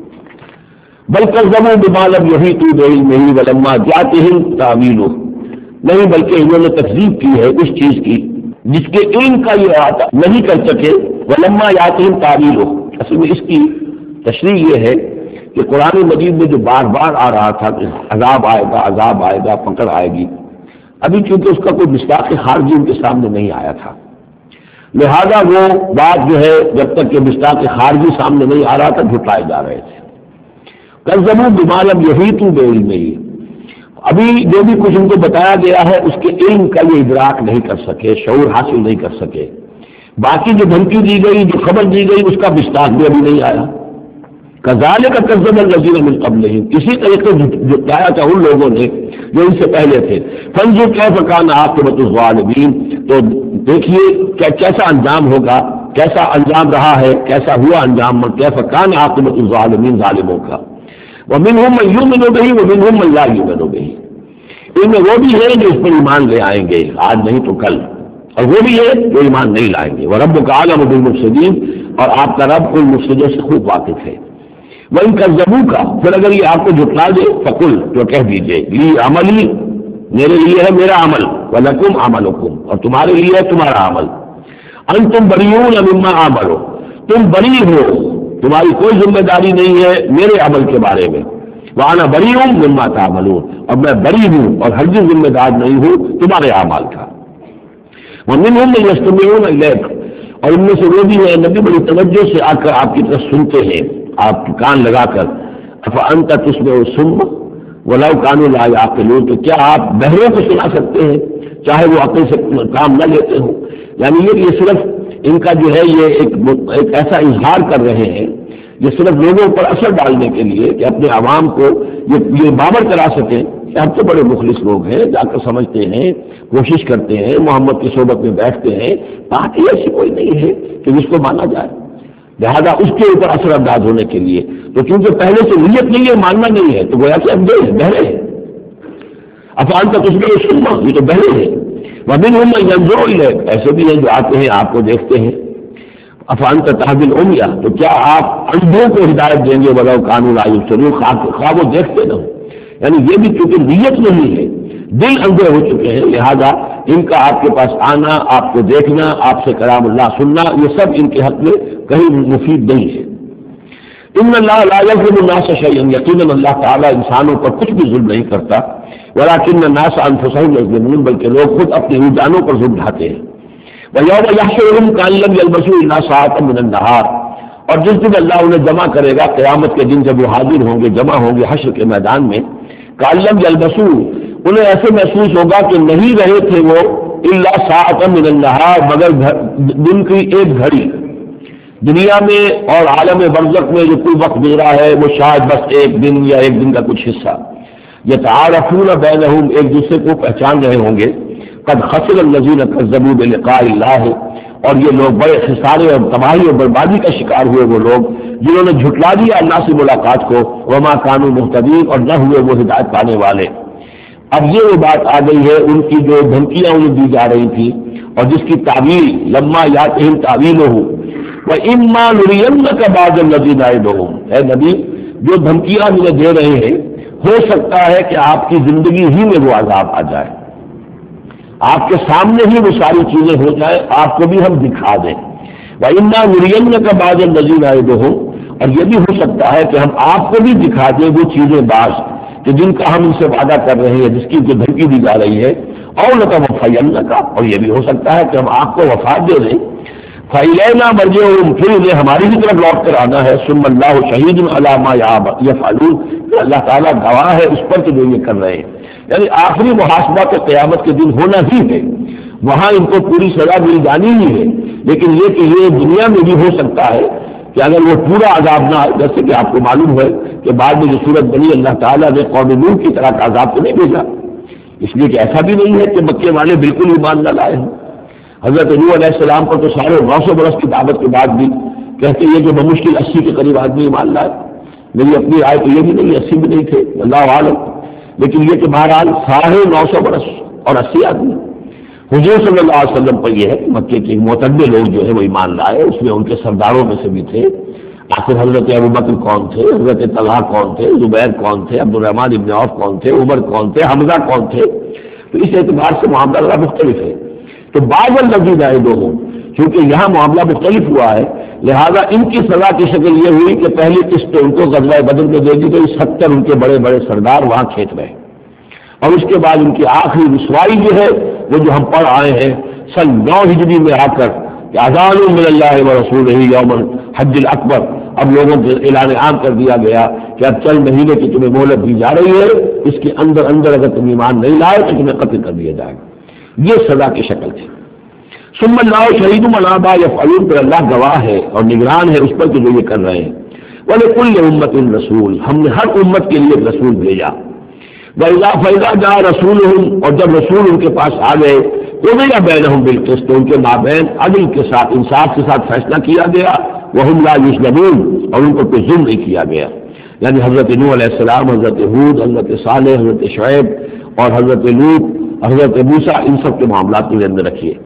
بل کذبوا بما لم یحیطوا بعلمہ ولما جاءتہم تاویلہ، نہیں بلکہ انہوں نے تکذیب کی ہے اس چیز کی جس کے علم کا یہ احاطہ نہیں کر سکے، ولما یاتہم تاویلہ، اصل میں اس کی تشریح یہ ہے کہ قرآن مجید میں جو بار بار آ رہا تھا کہ عذاب آئے گا عذاب آئے گا پکڑ آئے گی، ابھی چونکہ اس کا کوئی مصداق خارجی ان کے سامنے نہیں آیا تھا، لہذا وہ بات جو ہے جب تک کہ مصداق خارجی سامنے نہیں آ رہا تھا جھٹلائے جا رہے تھے۔ کذبوا بما لم یحیطوا بعلمہ، ابھی جو بھی کچھ ان کو بتایا گیا ہے اس کے علم کا یہ ادراک نہیں کر سکے، شعور حاصل نہیں کر سکے۔ باقی جو دھمکی دی گئی، جو خبر دی گئی، اس کا مصداق بھی ابھی نہیں آیا۔ کذالک کذب الذین من قبلہم، اسی طریقے سے جھٹلایا تھا ان لوگوں نے جو ان سے پہلے تھے۔ فانظر کیف کان عاقبۃ الظالمین، تو دیکھیے کیا کیسا انجام ہوگا، کیسا انجام رہا ہے، کیسا ہوا انجام، کیف کان عاقبۃ الظالمین، ظالموں کا۔ ومنہم من یؤمن بہ ومنہم من لا یؤمن بہ، ان میں وہ بھی ہیں جو اس پر ایمان لے آئیں گے آج نہیں تو کل، اور وہ بھی ہے جو ایمان نہیں لائیں گے۔ وَرَبُّكَ أَعْلَمُ بِالْمُفْسِدِينَ، اور آپ کا رب ان مفسدوں سے خوب واقف ہے۔ وَإِن كَذَّبُوكَ، پھر اگر یہ آپ کو جھٹلا دے، فَقُلْ، تو کہہ دیجئے، لِي عَمَلِي، میرے لیے ہے میرا عمل، وَلَكُمْ عَمَلُكُمْ، اور تمہارے لیے ہے تمہارا عمل۔ أَنْتُمْ بَرِيئُونَ مِمَّا أَعْمَلُ، تم بری ہو، تمہاری کوئی ذمہ داری نہیں ہے میرے عمل کے بارے میں۔ وَأَنَا بَرِيءٌ مِمَّا تَعْمَلُونَ، اور میں بری ہوں اور ہرگز ذمہ دار نہیں ہوں تمہارے اعمال کا۔ وَمِنْهُمْ مَن يَسْتَمِعُونَ إِلَيْكَ، اور ان میں سے وہ بھی ہے نبی بڑی توجہ سے آ کر آپ کی طرف سنتے ہیں، آپ کان لگا کر۔ أَفَأَنْتَ تُسْمِعُ الصُّمَّ، ولو کانوا لا یعقلون، تو کیا آپ بہروں کو سنا سکتے ہیں چاہے وہ عقل سے کام نہ لیتے ہوں؟ یعنی یہ یہ صرف ان کا جو ہے یہ ایک, ایک ایسا اظہار کر رہے ہیں، یہ صرف لوگوں پر اثر ڈالنے کے لیے کہ اپنے عوام کو یہ, یہ باور کرا سکیں کہ ہم تو بڑے مخلص لوگ ہیں، جا کر سمجھتے ہیں، کوشش کرتے ہیں، محمد کی صحبت میں بیٹھتے ہیں، بات ایسی کوئی نہیں ہے کہ جس کو مانا جائے، لہذا اس کے اوپر اثر انداز ہونے کے لیے تو کیونکہ پہلے سے نیت نہیں ہے، ماننا نہیں ہے، تو گویا کہ اب گئے بہرے ہیں۔ افعال کا کچھ بھی سننا، یہ تو بہرے ہیں۔ ومنہم من ینظر الیک، ایسے بھی ہیں جو آتے ہیں آپ کو دیکھتے ہیں۔ افعال کا تحویل امیہ، تو کیا آپ اندھوں کو ہدایت دیں گے ولو کانوا لا یبصرون، خواب وہ دیکھتے نہ ہوں؟ یعنی یہ بھی کیونکہ نیت نہیں ہے، دل اندھے ہو چکے ہیں، لہذا ان کا آپ کے پاس آنا، آپ کو دیکھنا، آپ سے کلام اللہ سننا، یہ سب ان کے حق میں کہیں مفید نہیں ہے۔ ان اللہ لا یظلم الناس شیئا، یقیناً اللہ تعالیٰ انسانوں پر کچھ بھی ظلم نہیں کرتا، ولکن الناس انفسهم یظلمون، بلکہ لوگ خود اپنی ہی جانوں پر ظلم ڈھاتے ہیں۔ ویوم یحشرهم کأن لم یلبثوا الا ساعة من النہار، اور جس دن اللہ انہیں جمع کرے گا قیامت کے دن جب وہ حاضر ہوں گے، جمع ہوں گے حشر کے میدان میں، کأن لم یلبثوا، انہیں ایسے محسوس ہوگا کہ نہیں رہے تھے وہ الا ساعة من النہار، مگر دن کی ایک گھڑی۔ دنیا میں اور عالم برزخ میں جو کوئی وقت گزرا ہے وہ شاید بس ایک دن یا ایک دن کا کچھ حصہ۔ یتعارفون بینہم، ایک دوسرے کو پہچان رہے ہوں گے۔ قد خسر الذین کذبوا بلقاء اللہ، اور یہ لوگ بڑے خسارے اور تباہی اور بربادی کا شکار ہوئے وہ لوگ جنہوں نے جھٹلا دیا اللہ سے ملاقات کو، وما کانوا مہتدین، اور نہ ہوئے وہ ہدایت پانے والے۔ اب یہ وہ بات آ گئی ہے ان کی جو دھمکیاں انہیں دی جا رہی تھی اور جس کی تعویل لما یاتہم تعویلہ وَإِمَّا نُرِيَنَّكَ بَعْضَ الَّذِي نَعِدُهُمْ، اے نبی جو دھمکیاں انہیں دے رہے ہیں ہو سکتا ہے کہ آپ کی زندگی ہی میں وہ عذاب آ جائے، آپ کے سامنے ہی وہ ساری چیزیں ہو جائیں، آپ کو بھی ہم دکھا دیں۔ وَإِمَّا نُرِيَنَّكَ بَعْضَ الَّذِي نَعِدُهُمْ، اور یہ بھی ہو سکتا ہے کہ ہم آپ کو بھی دکھا دیں وہ چیزیں بعض کہ جن کا ہم ان سے وعدہ کر رہے ہیں، جس کی جو دھمکی دی جا رہی ہے، اور لَتَوَفَّيَنَّكَ، اور یہ بھی ہو سکتا ہے کہ ہم آپ کو وفات دے دیں۔ فَإِلَيْنَا مَرْجِعُهُمْ، پھر انہیں ہماری ہی طرف لوٹ کر آنا ہے۔ ثُمَّ اللَّهُ شَهِيدٌ عَلَىٰ مَا يَفْعَلُونَ، اللہ تعالیٰ گواہ ہے اس پر کہ جو یہ کر رہے ہیں، یعنی آخری محاسبہ تو قیامت کے دن ہونا ہی ہے، وہاں ان کو پوری سزا مل جانی ہی ہے، لیکن یہ کہ یہ دنیا میں بھی ہو سکتا ہے کہ اگر وہ پورا عذاب نہ آئے، جیسے کہ آپ کو معلوم ہے کہ بعد میں جو صورت بنی اللہ تعالیٰ نے قوم نوح کی طرح کا عذاب تو نہیں بھیجا، اس لیے کہ ایسا بھی نہیں ہے کہ مکے والے بالکل ایمان نہ لائے ہیں۔ حضرت نوح علیہ السلام پر تو سارے نو سو برس کی دعوت کے بعد بھی کہتے ہیں کہ بمشکل اسی کے قریب آدمی ایمان لائے، میری اپنی رائے تو یہ بھی نہیں، اسی بھی نہیں تھے، اللہ عالم، لیکن یہ کہ بہرحال ساڑھے نو سو برس اور اسی آدمی حضور صلی اللہ علیہ وسلم پر یہ ہے کہ مکے کے معتدل لوگ جو ہے وہ ایمان لائے، اس میں ان کے سرداروں میں سے بھی تھے۔ آخر حضرت ابوبکر کون تھے، حضرت طلحہ کون تھے، زبیر کون تھے، عبد الرحمن ابن عوف کون تھے، عمر کون تھے، حمزہ کون تھے، تو اس اعتبار سے معاملہ مختلف ہے۔ تو بعض الذین نعدہم، کیونکہ یہاں معاملہ مختلف ہوا ہے، لہذا ان کی سزا کی شکل یہ ہوئی کہ پہلی قسط ان کو غزوہ بدر میں دے دی گئی، ستر ان کے بڑے بڑے سردار وہاں کھینچ رہے، اور اس کے بعد ان کی آخری رسوائی جو ہے وہ جو ہم پڑھ آئے ہیں سن نو ہجری میں آ کر کہ اذان من اللہ ورسولہ یوم الحج الاکبر، اب لوگوں کو اعلان عام کر دیا گیا کہ اب چند مہینے کی تمہیں مہلت دی جا رہی ہے، اس کے اندر اندر اگر تم ایمان نہیں لائے تو تمہیں قتل کر دیا جائے گا، یہ سزا کی شکل تھی۔ ثم اللہ شہید علی ما یفعلون، پر اللہ گواہ ہے اور نگران ہے اس پر کہ جو یہ کر رہے ہیں۔ ولکل امۃ رسول، ہم نے ہر امت کے لیے ایک رسول بھیجا۔ وَإِذَا فَإِذَا جَاءَ رَسُولُهُمْ، اور جب رسول ان کے پاس آ گئے، قُضِيَ بَيْنَهُمْ بِالْقِسْطِ، ان کے مابین عدل کے ساتھ انصاف کے ساتھ فیصلہ کیا گیا، وَهُمْ لَا يُظْلَمُونَ، اور ان کو کوئی ظلم نہیں کیا گیا۔ یعنی حضرت نوح علیہ السلام، حضرت ہود، حضرت صالح، حضرت شعیب اور حضرت لوط، حضرت موسیٰ، ان سب کے معاملات کے اندر رکھیے۔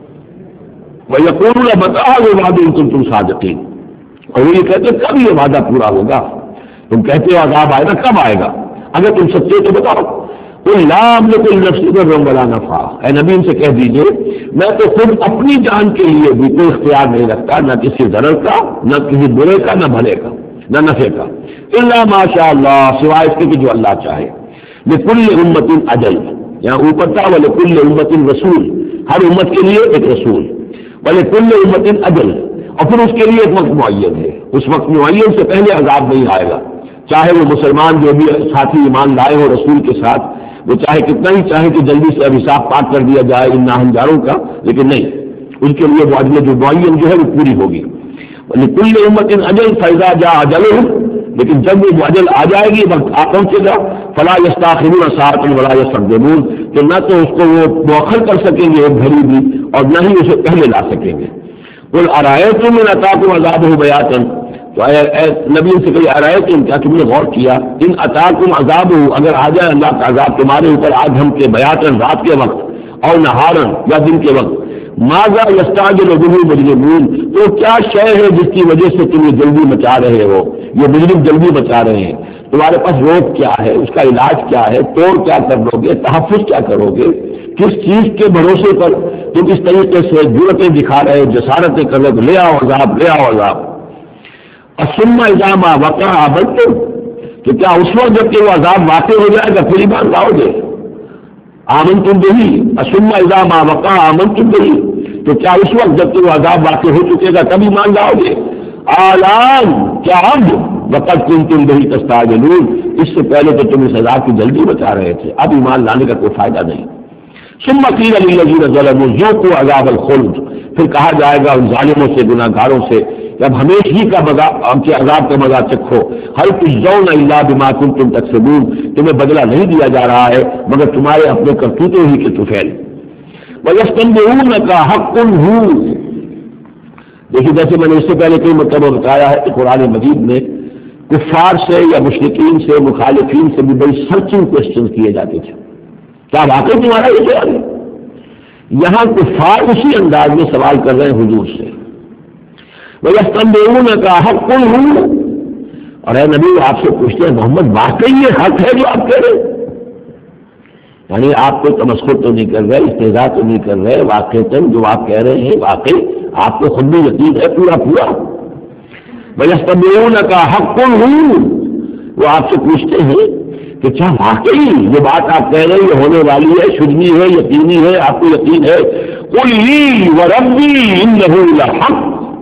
وَيَقُولُونَ مَتَىٰ هَٰذَا الْوَعْدُ إِن كُنتُمْ صَادِقِينَ، اور وہ یہ کہتے ہیں کب یہ وعدہ پورا ہوگا، تم کہتے ہو عذاب آئے گا، کب آئے گا، اگر تم سچے تو بتاؤ۔ قُلْ لَا أَمْلِكُ لِنَفْسِي ضَرًّا وَلَا نَفْعًا، اے نبی ان سے کہہ دیجئے میں تو خود اپنی جان کے لیے بھی کوئی اختیار نہیں رکھتا، نہ کسی ضرر کا، نہ کسی برے کا، نہ بھلے کا، نہ نفع کا، إِلَّا مَا شَاءَ اللَّهُ، سوائے اس کے کہ جو اللہ چاہے۔ لِكُلِّ أُمَّةٍ أَجَلٌ، یہاں اوپر تھا وَلِكُلِّ أُمَّةٍ رسول، ہر امت کے لیے ایک رسول، وَلِكُلِّ أُمَّةٍ أَجَلٌ، اور پھر اس کے لیے ایک وقت معین ہے، اس وقت معین سے پہلے عذاب نہیں آئے گا، چاہے وہ مسلمان جو بھی ساتھی ایمان لائے ہو رسول کے ساتھ، وہ چاہے کتنا ہی چاہے کہ جلدی سے اب حساب پاک کر دیا جائے ان ناہنجاروں کا، لیکن نہیں، ان کے لیے وہ عدل جو معین جو ہے وہ پوری ہوگی. لِكُلِّ أُمَّةٍ أَجَلٌ فَإِذَا جَاءَ أَجَلُهُمْ، لیکن جب وہ اجل آ جائے گی، وقت آ پہنچے گا، فَلَا يَسْتَأْخِرُونَ سَاعَةً وَلَا يَسْتَقْدِمُونَ، کہ نہ تو اس کو وہ مؤخر کر سکیں گے ایک گھڑی بھی، اور نہ ہی اسے پہلے لا سکیں گے. قُلْ أَرَأَيْتُمْ إِنْ أَتَاكُمْ عَذَابُهُ بَيَاتًا، تو اے اے نبی سے کہیے أَرَأَيْتُمْ، کیا تم نے غور کیا، إِنْ أَتَاكُمْ عَذَابُهُ، اگر آ جائے اللہ کا عذاب تمہارے اوپر آج ہم کے بیاتاً رات کے وقت، اور نہاراً یا دن کے وقت، ماذا یستعجل بہ المجرمون، تو کیا شے ہے جس کی وجہ سے تم یہ جلدی مچا رہے ہو، یہ مجرم جلدی مچا رہے ہیں، تمہارے پاس روک کیا ہے، اس کا علاج کیا ہے، توڑ کیا کر لو گے، تحفظ کیا کرو گے، کس چیز کے بھروسے پر تم اس طریقے سے جرأتیں دکھا رہے، جسارتیں کر رہے، لے آؤ عذاب، لے آؤ عذاب. ثم اذا ما وقع آمنتم، تو کیا اس وقت جب کہ وہ عذاب واقع ہو جائے گا پھر ایمان لاؤ گے؟ آمنتم بہی، ثم اذا ما وقع آمنتم بہی، تو کیا اس وقت جب کہ وہ عذاب واقع ہو چکے گا تب ایمان لاؤ گے؟ آلان، کیا اب وقت کنتم بہی تستعجلون، اس سے پہلے تو تم اس عذاب کی جلدی بچا رہے تھے، اب ایمان لانے کا کوئی فائدہ نہیں. ثم قیل للذین ظلموا ذوقوا عذاب الخلد، پھر کہا جائے گا ان ظالموں سے، گناہ گاروں سے، جب ہمیشہ کا مزہ، ان کے عذاب کا مزہ چکھو. هل تجزون الا بما کنتم تکسبون، تمہیں بدلہ نہیں دیا جا رہا ہے مگر تمہارے اپنے کرتوتوں ہی کے طفیل. وَيَسْتَنبِئُونَكَ حَقٌّ هُوَ، دیکھیے جیسے میں نے اس سے پہلے کئی مرتبہ بتایا ہے کہ قرآن مجید میں کفار سے یا مشرکین سے، مخالفین سے بھی بڑی سرچنگ کوشچن کیے جاتے تھے، کیا واقعی تمہارا یہ سوال ہے؟ یہاں کفار اسی انداز میں سوال کر رہے ہیں حضور سے. وَيَسْتَنبِئُونَكَ حَقٌّ هُوَ، اور اے نبی آپ سے پوچھتے ہیں محمد واقعی یہ حق ہے جو آپ کہہ رہے ہیں؟ یعنی آپ کو تمسخر تو نہیں کر رہے، استہزاء تو نہیں کر رہے، واقعتاً جو آپ کہہ رہے ہیں واقعی آپ کو خود بھی یقین ہے پورا پورا. وَيَسْتَنبِئُونَكَ حَقٌّ هُوَ، وہ آپ سے پوچھتے ہیں کہ کیا واقعی یہ بات آپ کہہ رہے ہیں یہ ہونے والی ہے، شدنی ہے، یقینی ہے، آپ کو یقین ہے؟ قُلْ لِي وَرَبِّي إِنَّهُ لَحَقٌّ،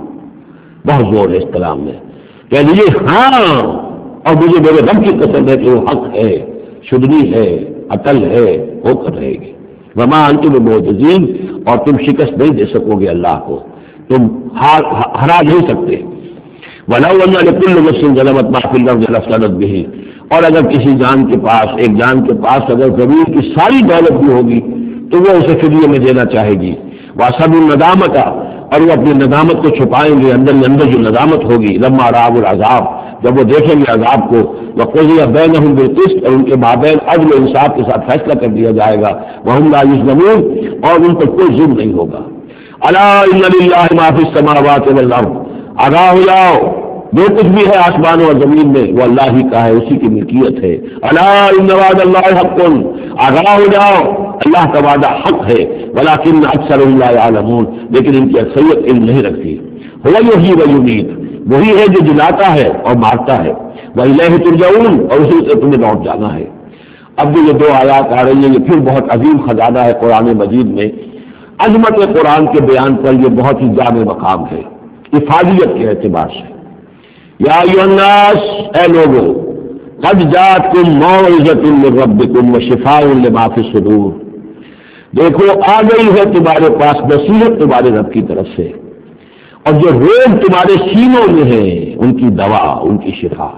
بہت زور ہے اس کلام میں، کہہ لیجیے ہاں اور مجھے میرے رب کی قسم ہے کہ وہ حق ہے، شدنی ہے، عقل ہے، ہو کر رہے گی. وما انتم بمعجزین، اور تم شکست نہیں دے سکو گے اللہ کو، تم ہار ہرا نہیں سکتے. وَلَوْ أَنَّ لِكُلِّ نَفْسٍ ظَلَمَتْ مَا فِي الْأَرْضِ لَافْتَدَتْ بِهِ، اور اگر کسی جان کے پاس، ایک جان کے پاس اگر زمین کی ساری دولت بھی ہوگی تو وہ اسے فدیے میں دینا چاہے گی. وَأَصَرُّوا النَّدَامَةَ، اور وہ اپنی ندامت کو چھپائیں گے، اندر اندر جو ندامت ہوگی. لَمَّا رَأَوُا الْعَذَابَ، جب وہ دیکھیں گے عذاب کو. وَقُضِيَ بَيْنَهُم بِالْقِسْطِ، اور ان کے مابین عدل و انصاف کے ساتھ فیصلہ کر دیا جائے گا. وَهُمْ لَا يُظْلَمُونَ، اور ان پر کوئی ظلم نہیں ہوگا. أَلَا إِنَّ لِلَّهِ مَا فِي السَّمَاوَاتِ وَالْأَرْضِ، آگاہ ہو جاؤ جو کچھ بھی ہے آسمانوں اور زمین میں وہ اللہ ہی کا ہے، اسی کی ملکیت ہے. أَلَا إِنَّ وَعْدَ اللَّهِ حَقٌّ، آگاہ ہو جاؤ اللہ کا وعدہ حق ہے. وَلَٰكِنَّ أَكْثَرَهُمْ لَا يَعْلَمُونَ، لیکن ان کی اکثریت علم نہیں رکھتی. هُوَ يُحْيِي وَيُمِيتُ، وہی ہے جو جلاتا ہے اور مارتا ہے. وَإِلَيْهِ تُرْجَعُونَ، اور اسی سے تمہیں لوٹ جانا ہے. اب جو یہ دو آیات آ رہی ہیں یہ پھر بہت عظیم خزانہ ہے قرآن مجید میں. عظمت قرآن کے بیان پر یہ بہت ہی جامع مقام ہے افادیت کے اعتبار سے. یا ایھا الناس، اے لوگو، قد جاءتکم موعظۃ من ربکم وشفاء لما فی الصدور، دیکھو آ گئی ہے تمہارے پاس نصیحت تمہارے رب کی طرف سے، اور جو روگ تمہارے سینوں میں ہیں ان کی دوا، ان کی شفا.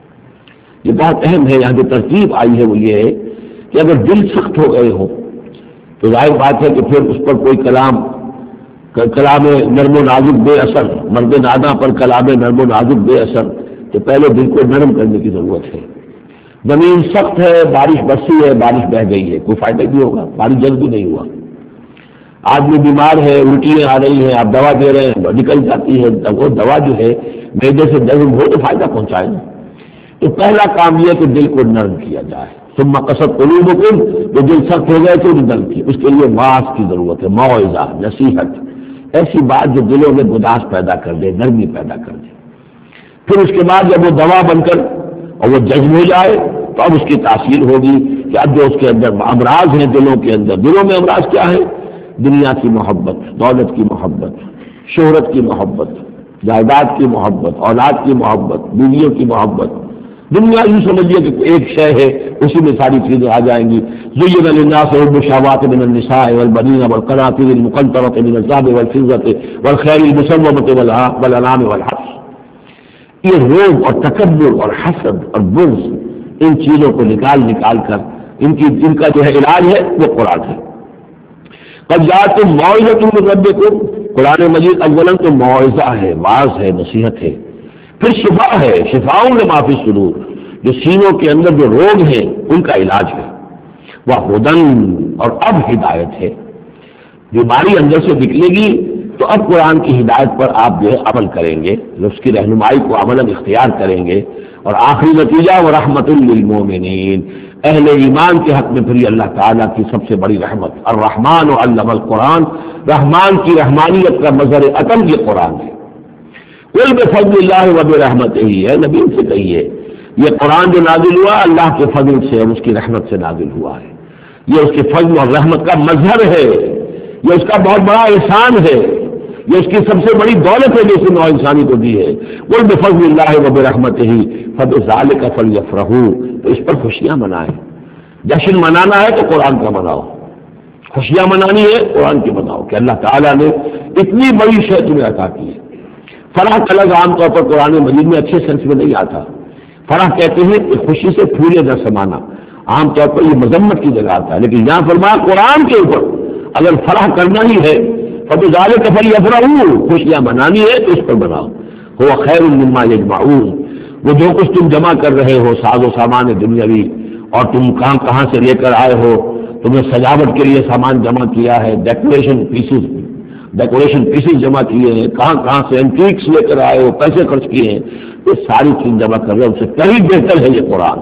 یہ بہت اہم ہے. یہاں جو ترتیب آئی ہے وہ یہ ہے کہ اگر دل سخت ہو گئے ہوں تو ظاہر بات ہے کہ پھر اس پر کوئی کلام کلام نرم و نازک بے اثر، مرد نادا پر کلام نرم و نازک بے اثر، تو پہلے دل کو نرم کرنے کی ضرورت ہے. زمین سخت ہے، بارش برسی ہے، بارش بہ گئی ہے، کوئی فائدہ نہیں ہوگا، بارش جلد بھی نہیں ہوا. آدمی بیمار ہے، الٹیاں آ رہی ہیں، آپ دوا دے رہے ہیں نکل جاتی ہے، وہ دوا جو ہے معدے سے نرم ہو تو فائدہ پہنچائے نا. تو پہلا کام یہ کہ دل کو نرم کیا جائے. ثم قست قلوبکم، جو دل سخت ہو گئے تو نرم کی، اس کے لیے واعظ کی ضرورت ہے، موعظہ، نصیحت، ایسی بات جو دلوں میں گداز پیدا کر دے، نرمی پیدا کر دے. پھر اس کے بعد جب وہ دوا بن کر اور وہ جذب ہو جائے تو اب اس کی تاثیر ہوگی کہ اب جو اس کے اندر امراض ہیں دلوں کے اندر، دلوں میں امراض کیا ہے؟ دنیا کی محبت، دولت کی محبت، شہرت کی محبت، جائیداد کی محبت، اولاد کی محبت، بیویوں کی محبت، دنیا یوں سمجھیے کہ ایک شے ہے، اسی میں ساری چیزیں آ جائیں گی. زین للناس حب الشہوات من النساء والبنین والقناطیر المقنطرۃ من الذهب والفضة والخیل المسومۃ والانعام والحرث. یہ روب اور تکبر اور حسد اور بغض، ان چیزوں کو نکال نکال کر ان کی ان کا جو ہے علاج ہے وہ قرآن ہے. قد جاءتکم موعظۃ من ربکم، قرآن مجید اولا تو موعظہ ہے، واعظ ہے، نصیحت ہے. پھر شفا ہے، شفاؤں لما فی الصدور، جو سینوں کے اندر جو روگ ہیں ان کا علاج ہے. وہ ہدن، اور اب ہدایت ہے. بیماری اندر سے نکلے گی تو اب قرآن کی ہدایت پر آپ جو ہے عمل کریں گے، اس کی رہنمائی کو عملاً اختیار کریں گے. اور آخری نتیجہ وہ رحمت للمومنین، اہل ایمان کے حق میں پھر یہ اللہ تعالیٰ کی سب سے بڑی رحمت. الرحمن علم القرآن، رحمان کی رحمانیت کا مظہر عطم یہ قرآن ہے. قل بفضل اللہ وبرحمتہ، ہے نبی سے کہیے یہ قرآن جو نازل ہوا اللہ کے فضل سے اور اس کی رحمت سے نازل ہوا ہے. یہ اس کے فضل اور رحمت کا مظہر ہے، یہ اس کا بہت بڑا احسان ہے، یہ اس کی سب سے بڑی دولت ہے جو اس نے نوع انسانی کو دی ہے. قل بفضل اللہ وبرحمتہ فبذلک فلیفرحوا، تو اس پر خوشیاں منائیں. جشن منانا ہے تو قرآن کا مناؤ، خوشیاں منانی ہے قرآن کی مناؤ کہ اللہ تعالیٰ نے اتنی بڑی شے تمہیں عطا کی ہے. فرح کا لفظ عام طور پر قرآن مجید میں اچھے سینس میں نہیں آتا. فرح کہتے ہیں کہ خوشی سے پھولے نہ سمانا، عام طور پر یہ مذمت کی جگہ آتا ہے، لیکن یہاں فرمایا قرآن کے اوپر اگر فرح کرنا ہی ہے فبذلک فلیفرحوا، خوشیاں منانی ہے تو اس پر بناؤ. هو خیر مما یجمعون، وہ جو کچھ تم جمع کر رہے ہو ساز و سامان دنیاوی، اور تم کہاں کہاں سے لے کر آئے ہو، تمہیں سجاوٹ کے لیے سامان جمع کیا ہے، ڈیکوریشن پیسز ڈیکوریشن پیسز جمع کیے ہیں، کہاں کہاں سے اینٹیکس لے کر آئے ہو، پیسے خرچ کیے ہیں، یہ ساری چیز جمع کر رہے ہو، اس سے کہیں بہتر ہے یہ قرآن.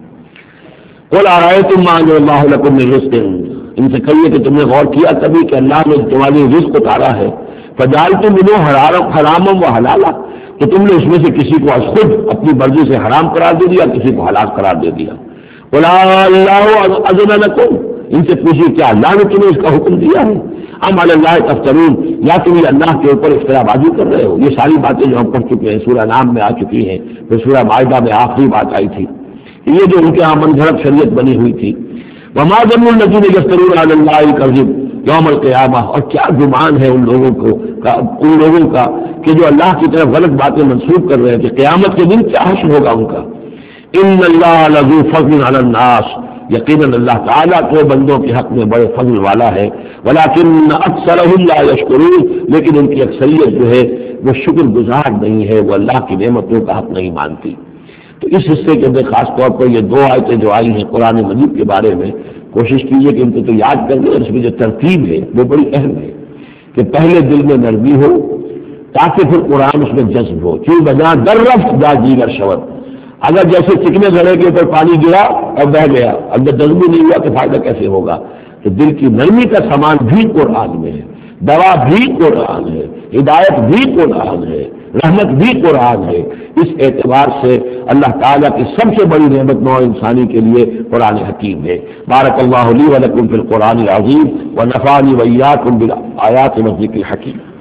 قل ارأیتم ما انزل اللہ لکم من رزق، ان سے کہیے کہ تم نے غور کیا کبھی کہ اللہ نے تمہارے رزق اتارا ہے، فجعلتم منہ حراما وحلالا، تو تم نے اس میں سے کسی کو از خود اپنی مرضی سے حرام قرار دے دیا، کسی کو حلال قرار دے دیا. قل اللہ اذن لکم، ان سے پوچھیے کیا اللہ نے تمہیں اس کا حکم دیا ہے؟ ام علی اللہ تفترون، یا تم یہ اللہ کے اوپر افترا بازی کر رہے ہو. یہ ساری باتیں جو ہم پڑھ چکے ہیں سورہ نام میں آ چکی ہیں، پھر سورہ مائدہ میں آخری بات آئی تھی، یہ جو ان کے یہاں من گھڑت شریعت بنی ہوئی تھی. وما ظن الذین یفترون علی اللہ الکذب یوم القیامہ، اور کیا گمان ہے ان لوگوں کو ان لوگوں کا کہ جو اللہ کی طرف غلط باتیں منسوب کر رہے ہیں کہ قیامت کے دن کیا حشر ہوگا ان کا. ان اللہ لذو فضل علی الناس، یقیناً اللہ تعالیٰ کو بندوں کے حق میں بڑے فضل والا ہے. ولکن اکثرهم لا یشکرون، لیکن ان کی اکثریت جو ہے وہ شکر گزار نہیں ہے، وہ اللہ کی نعمتوں کا حق نہیں مانتی. تو اس حصے کے اندر خاص طور پر یہ دو آیتیں جو آئی ہیں قرآن مجید کے بارے میں، کوشش کیجیے کہ ان کو تو یاد کر لیں، اور اس میں جو ترتیب ہے وہ بڑی اہم ہے کہ پہلے دل میں نرمی ہو تاکہ پھر قرآن اس میں جذب ہو. چون بجا در رفت دا دیگر شود، اگر جیسے چکنے گھڑے کے اوپر پانی گرا اور بہ گیا، اگر جذب نہیں ہوا تو فائدہ کیسے ہوگا؟ تو دل کی نرمی کا سامان بھی قرآن میں ہے، دوا بھی قرآن ہے، ہدایت بھی قرآن ہے، رحمت بھی قرآن ہے. اس اعتبار سے اللہ تعالیٰ کی سب سے بڑی نعمت نوع انسانی کے لیے قرآن حکیم ہے. بارک اللہ لی و لکم فی القرآن العظیم و نفعنی و ایاکم بالآیات و الذکر الحکیم.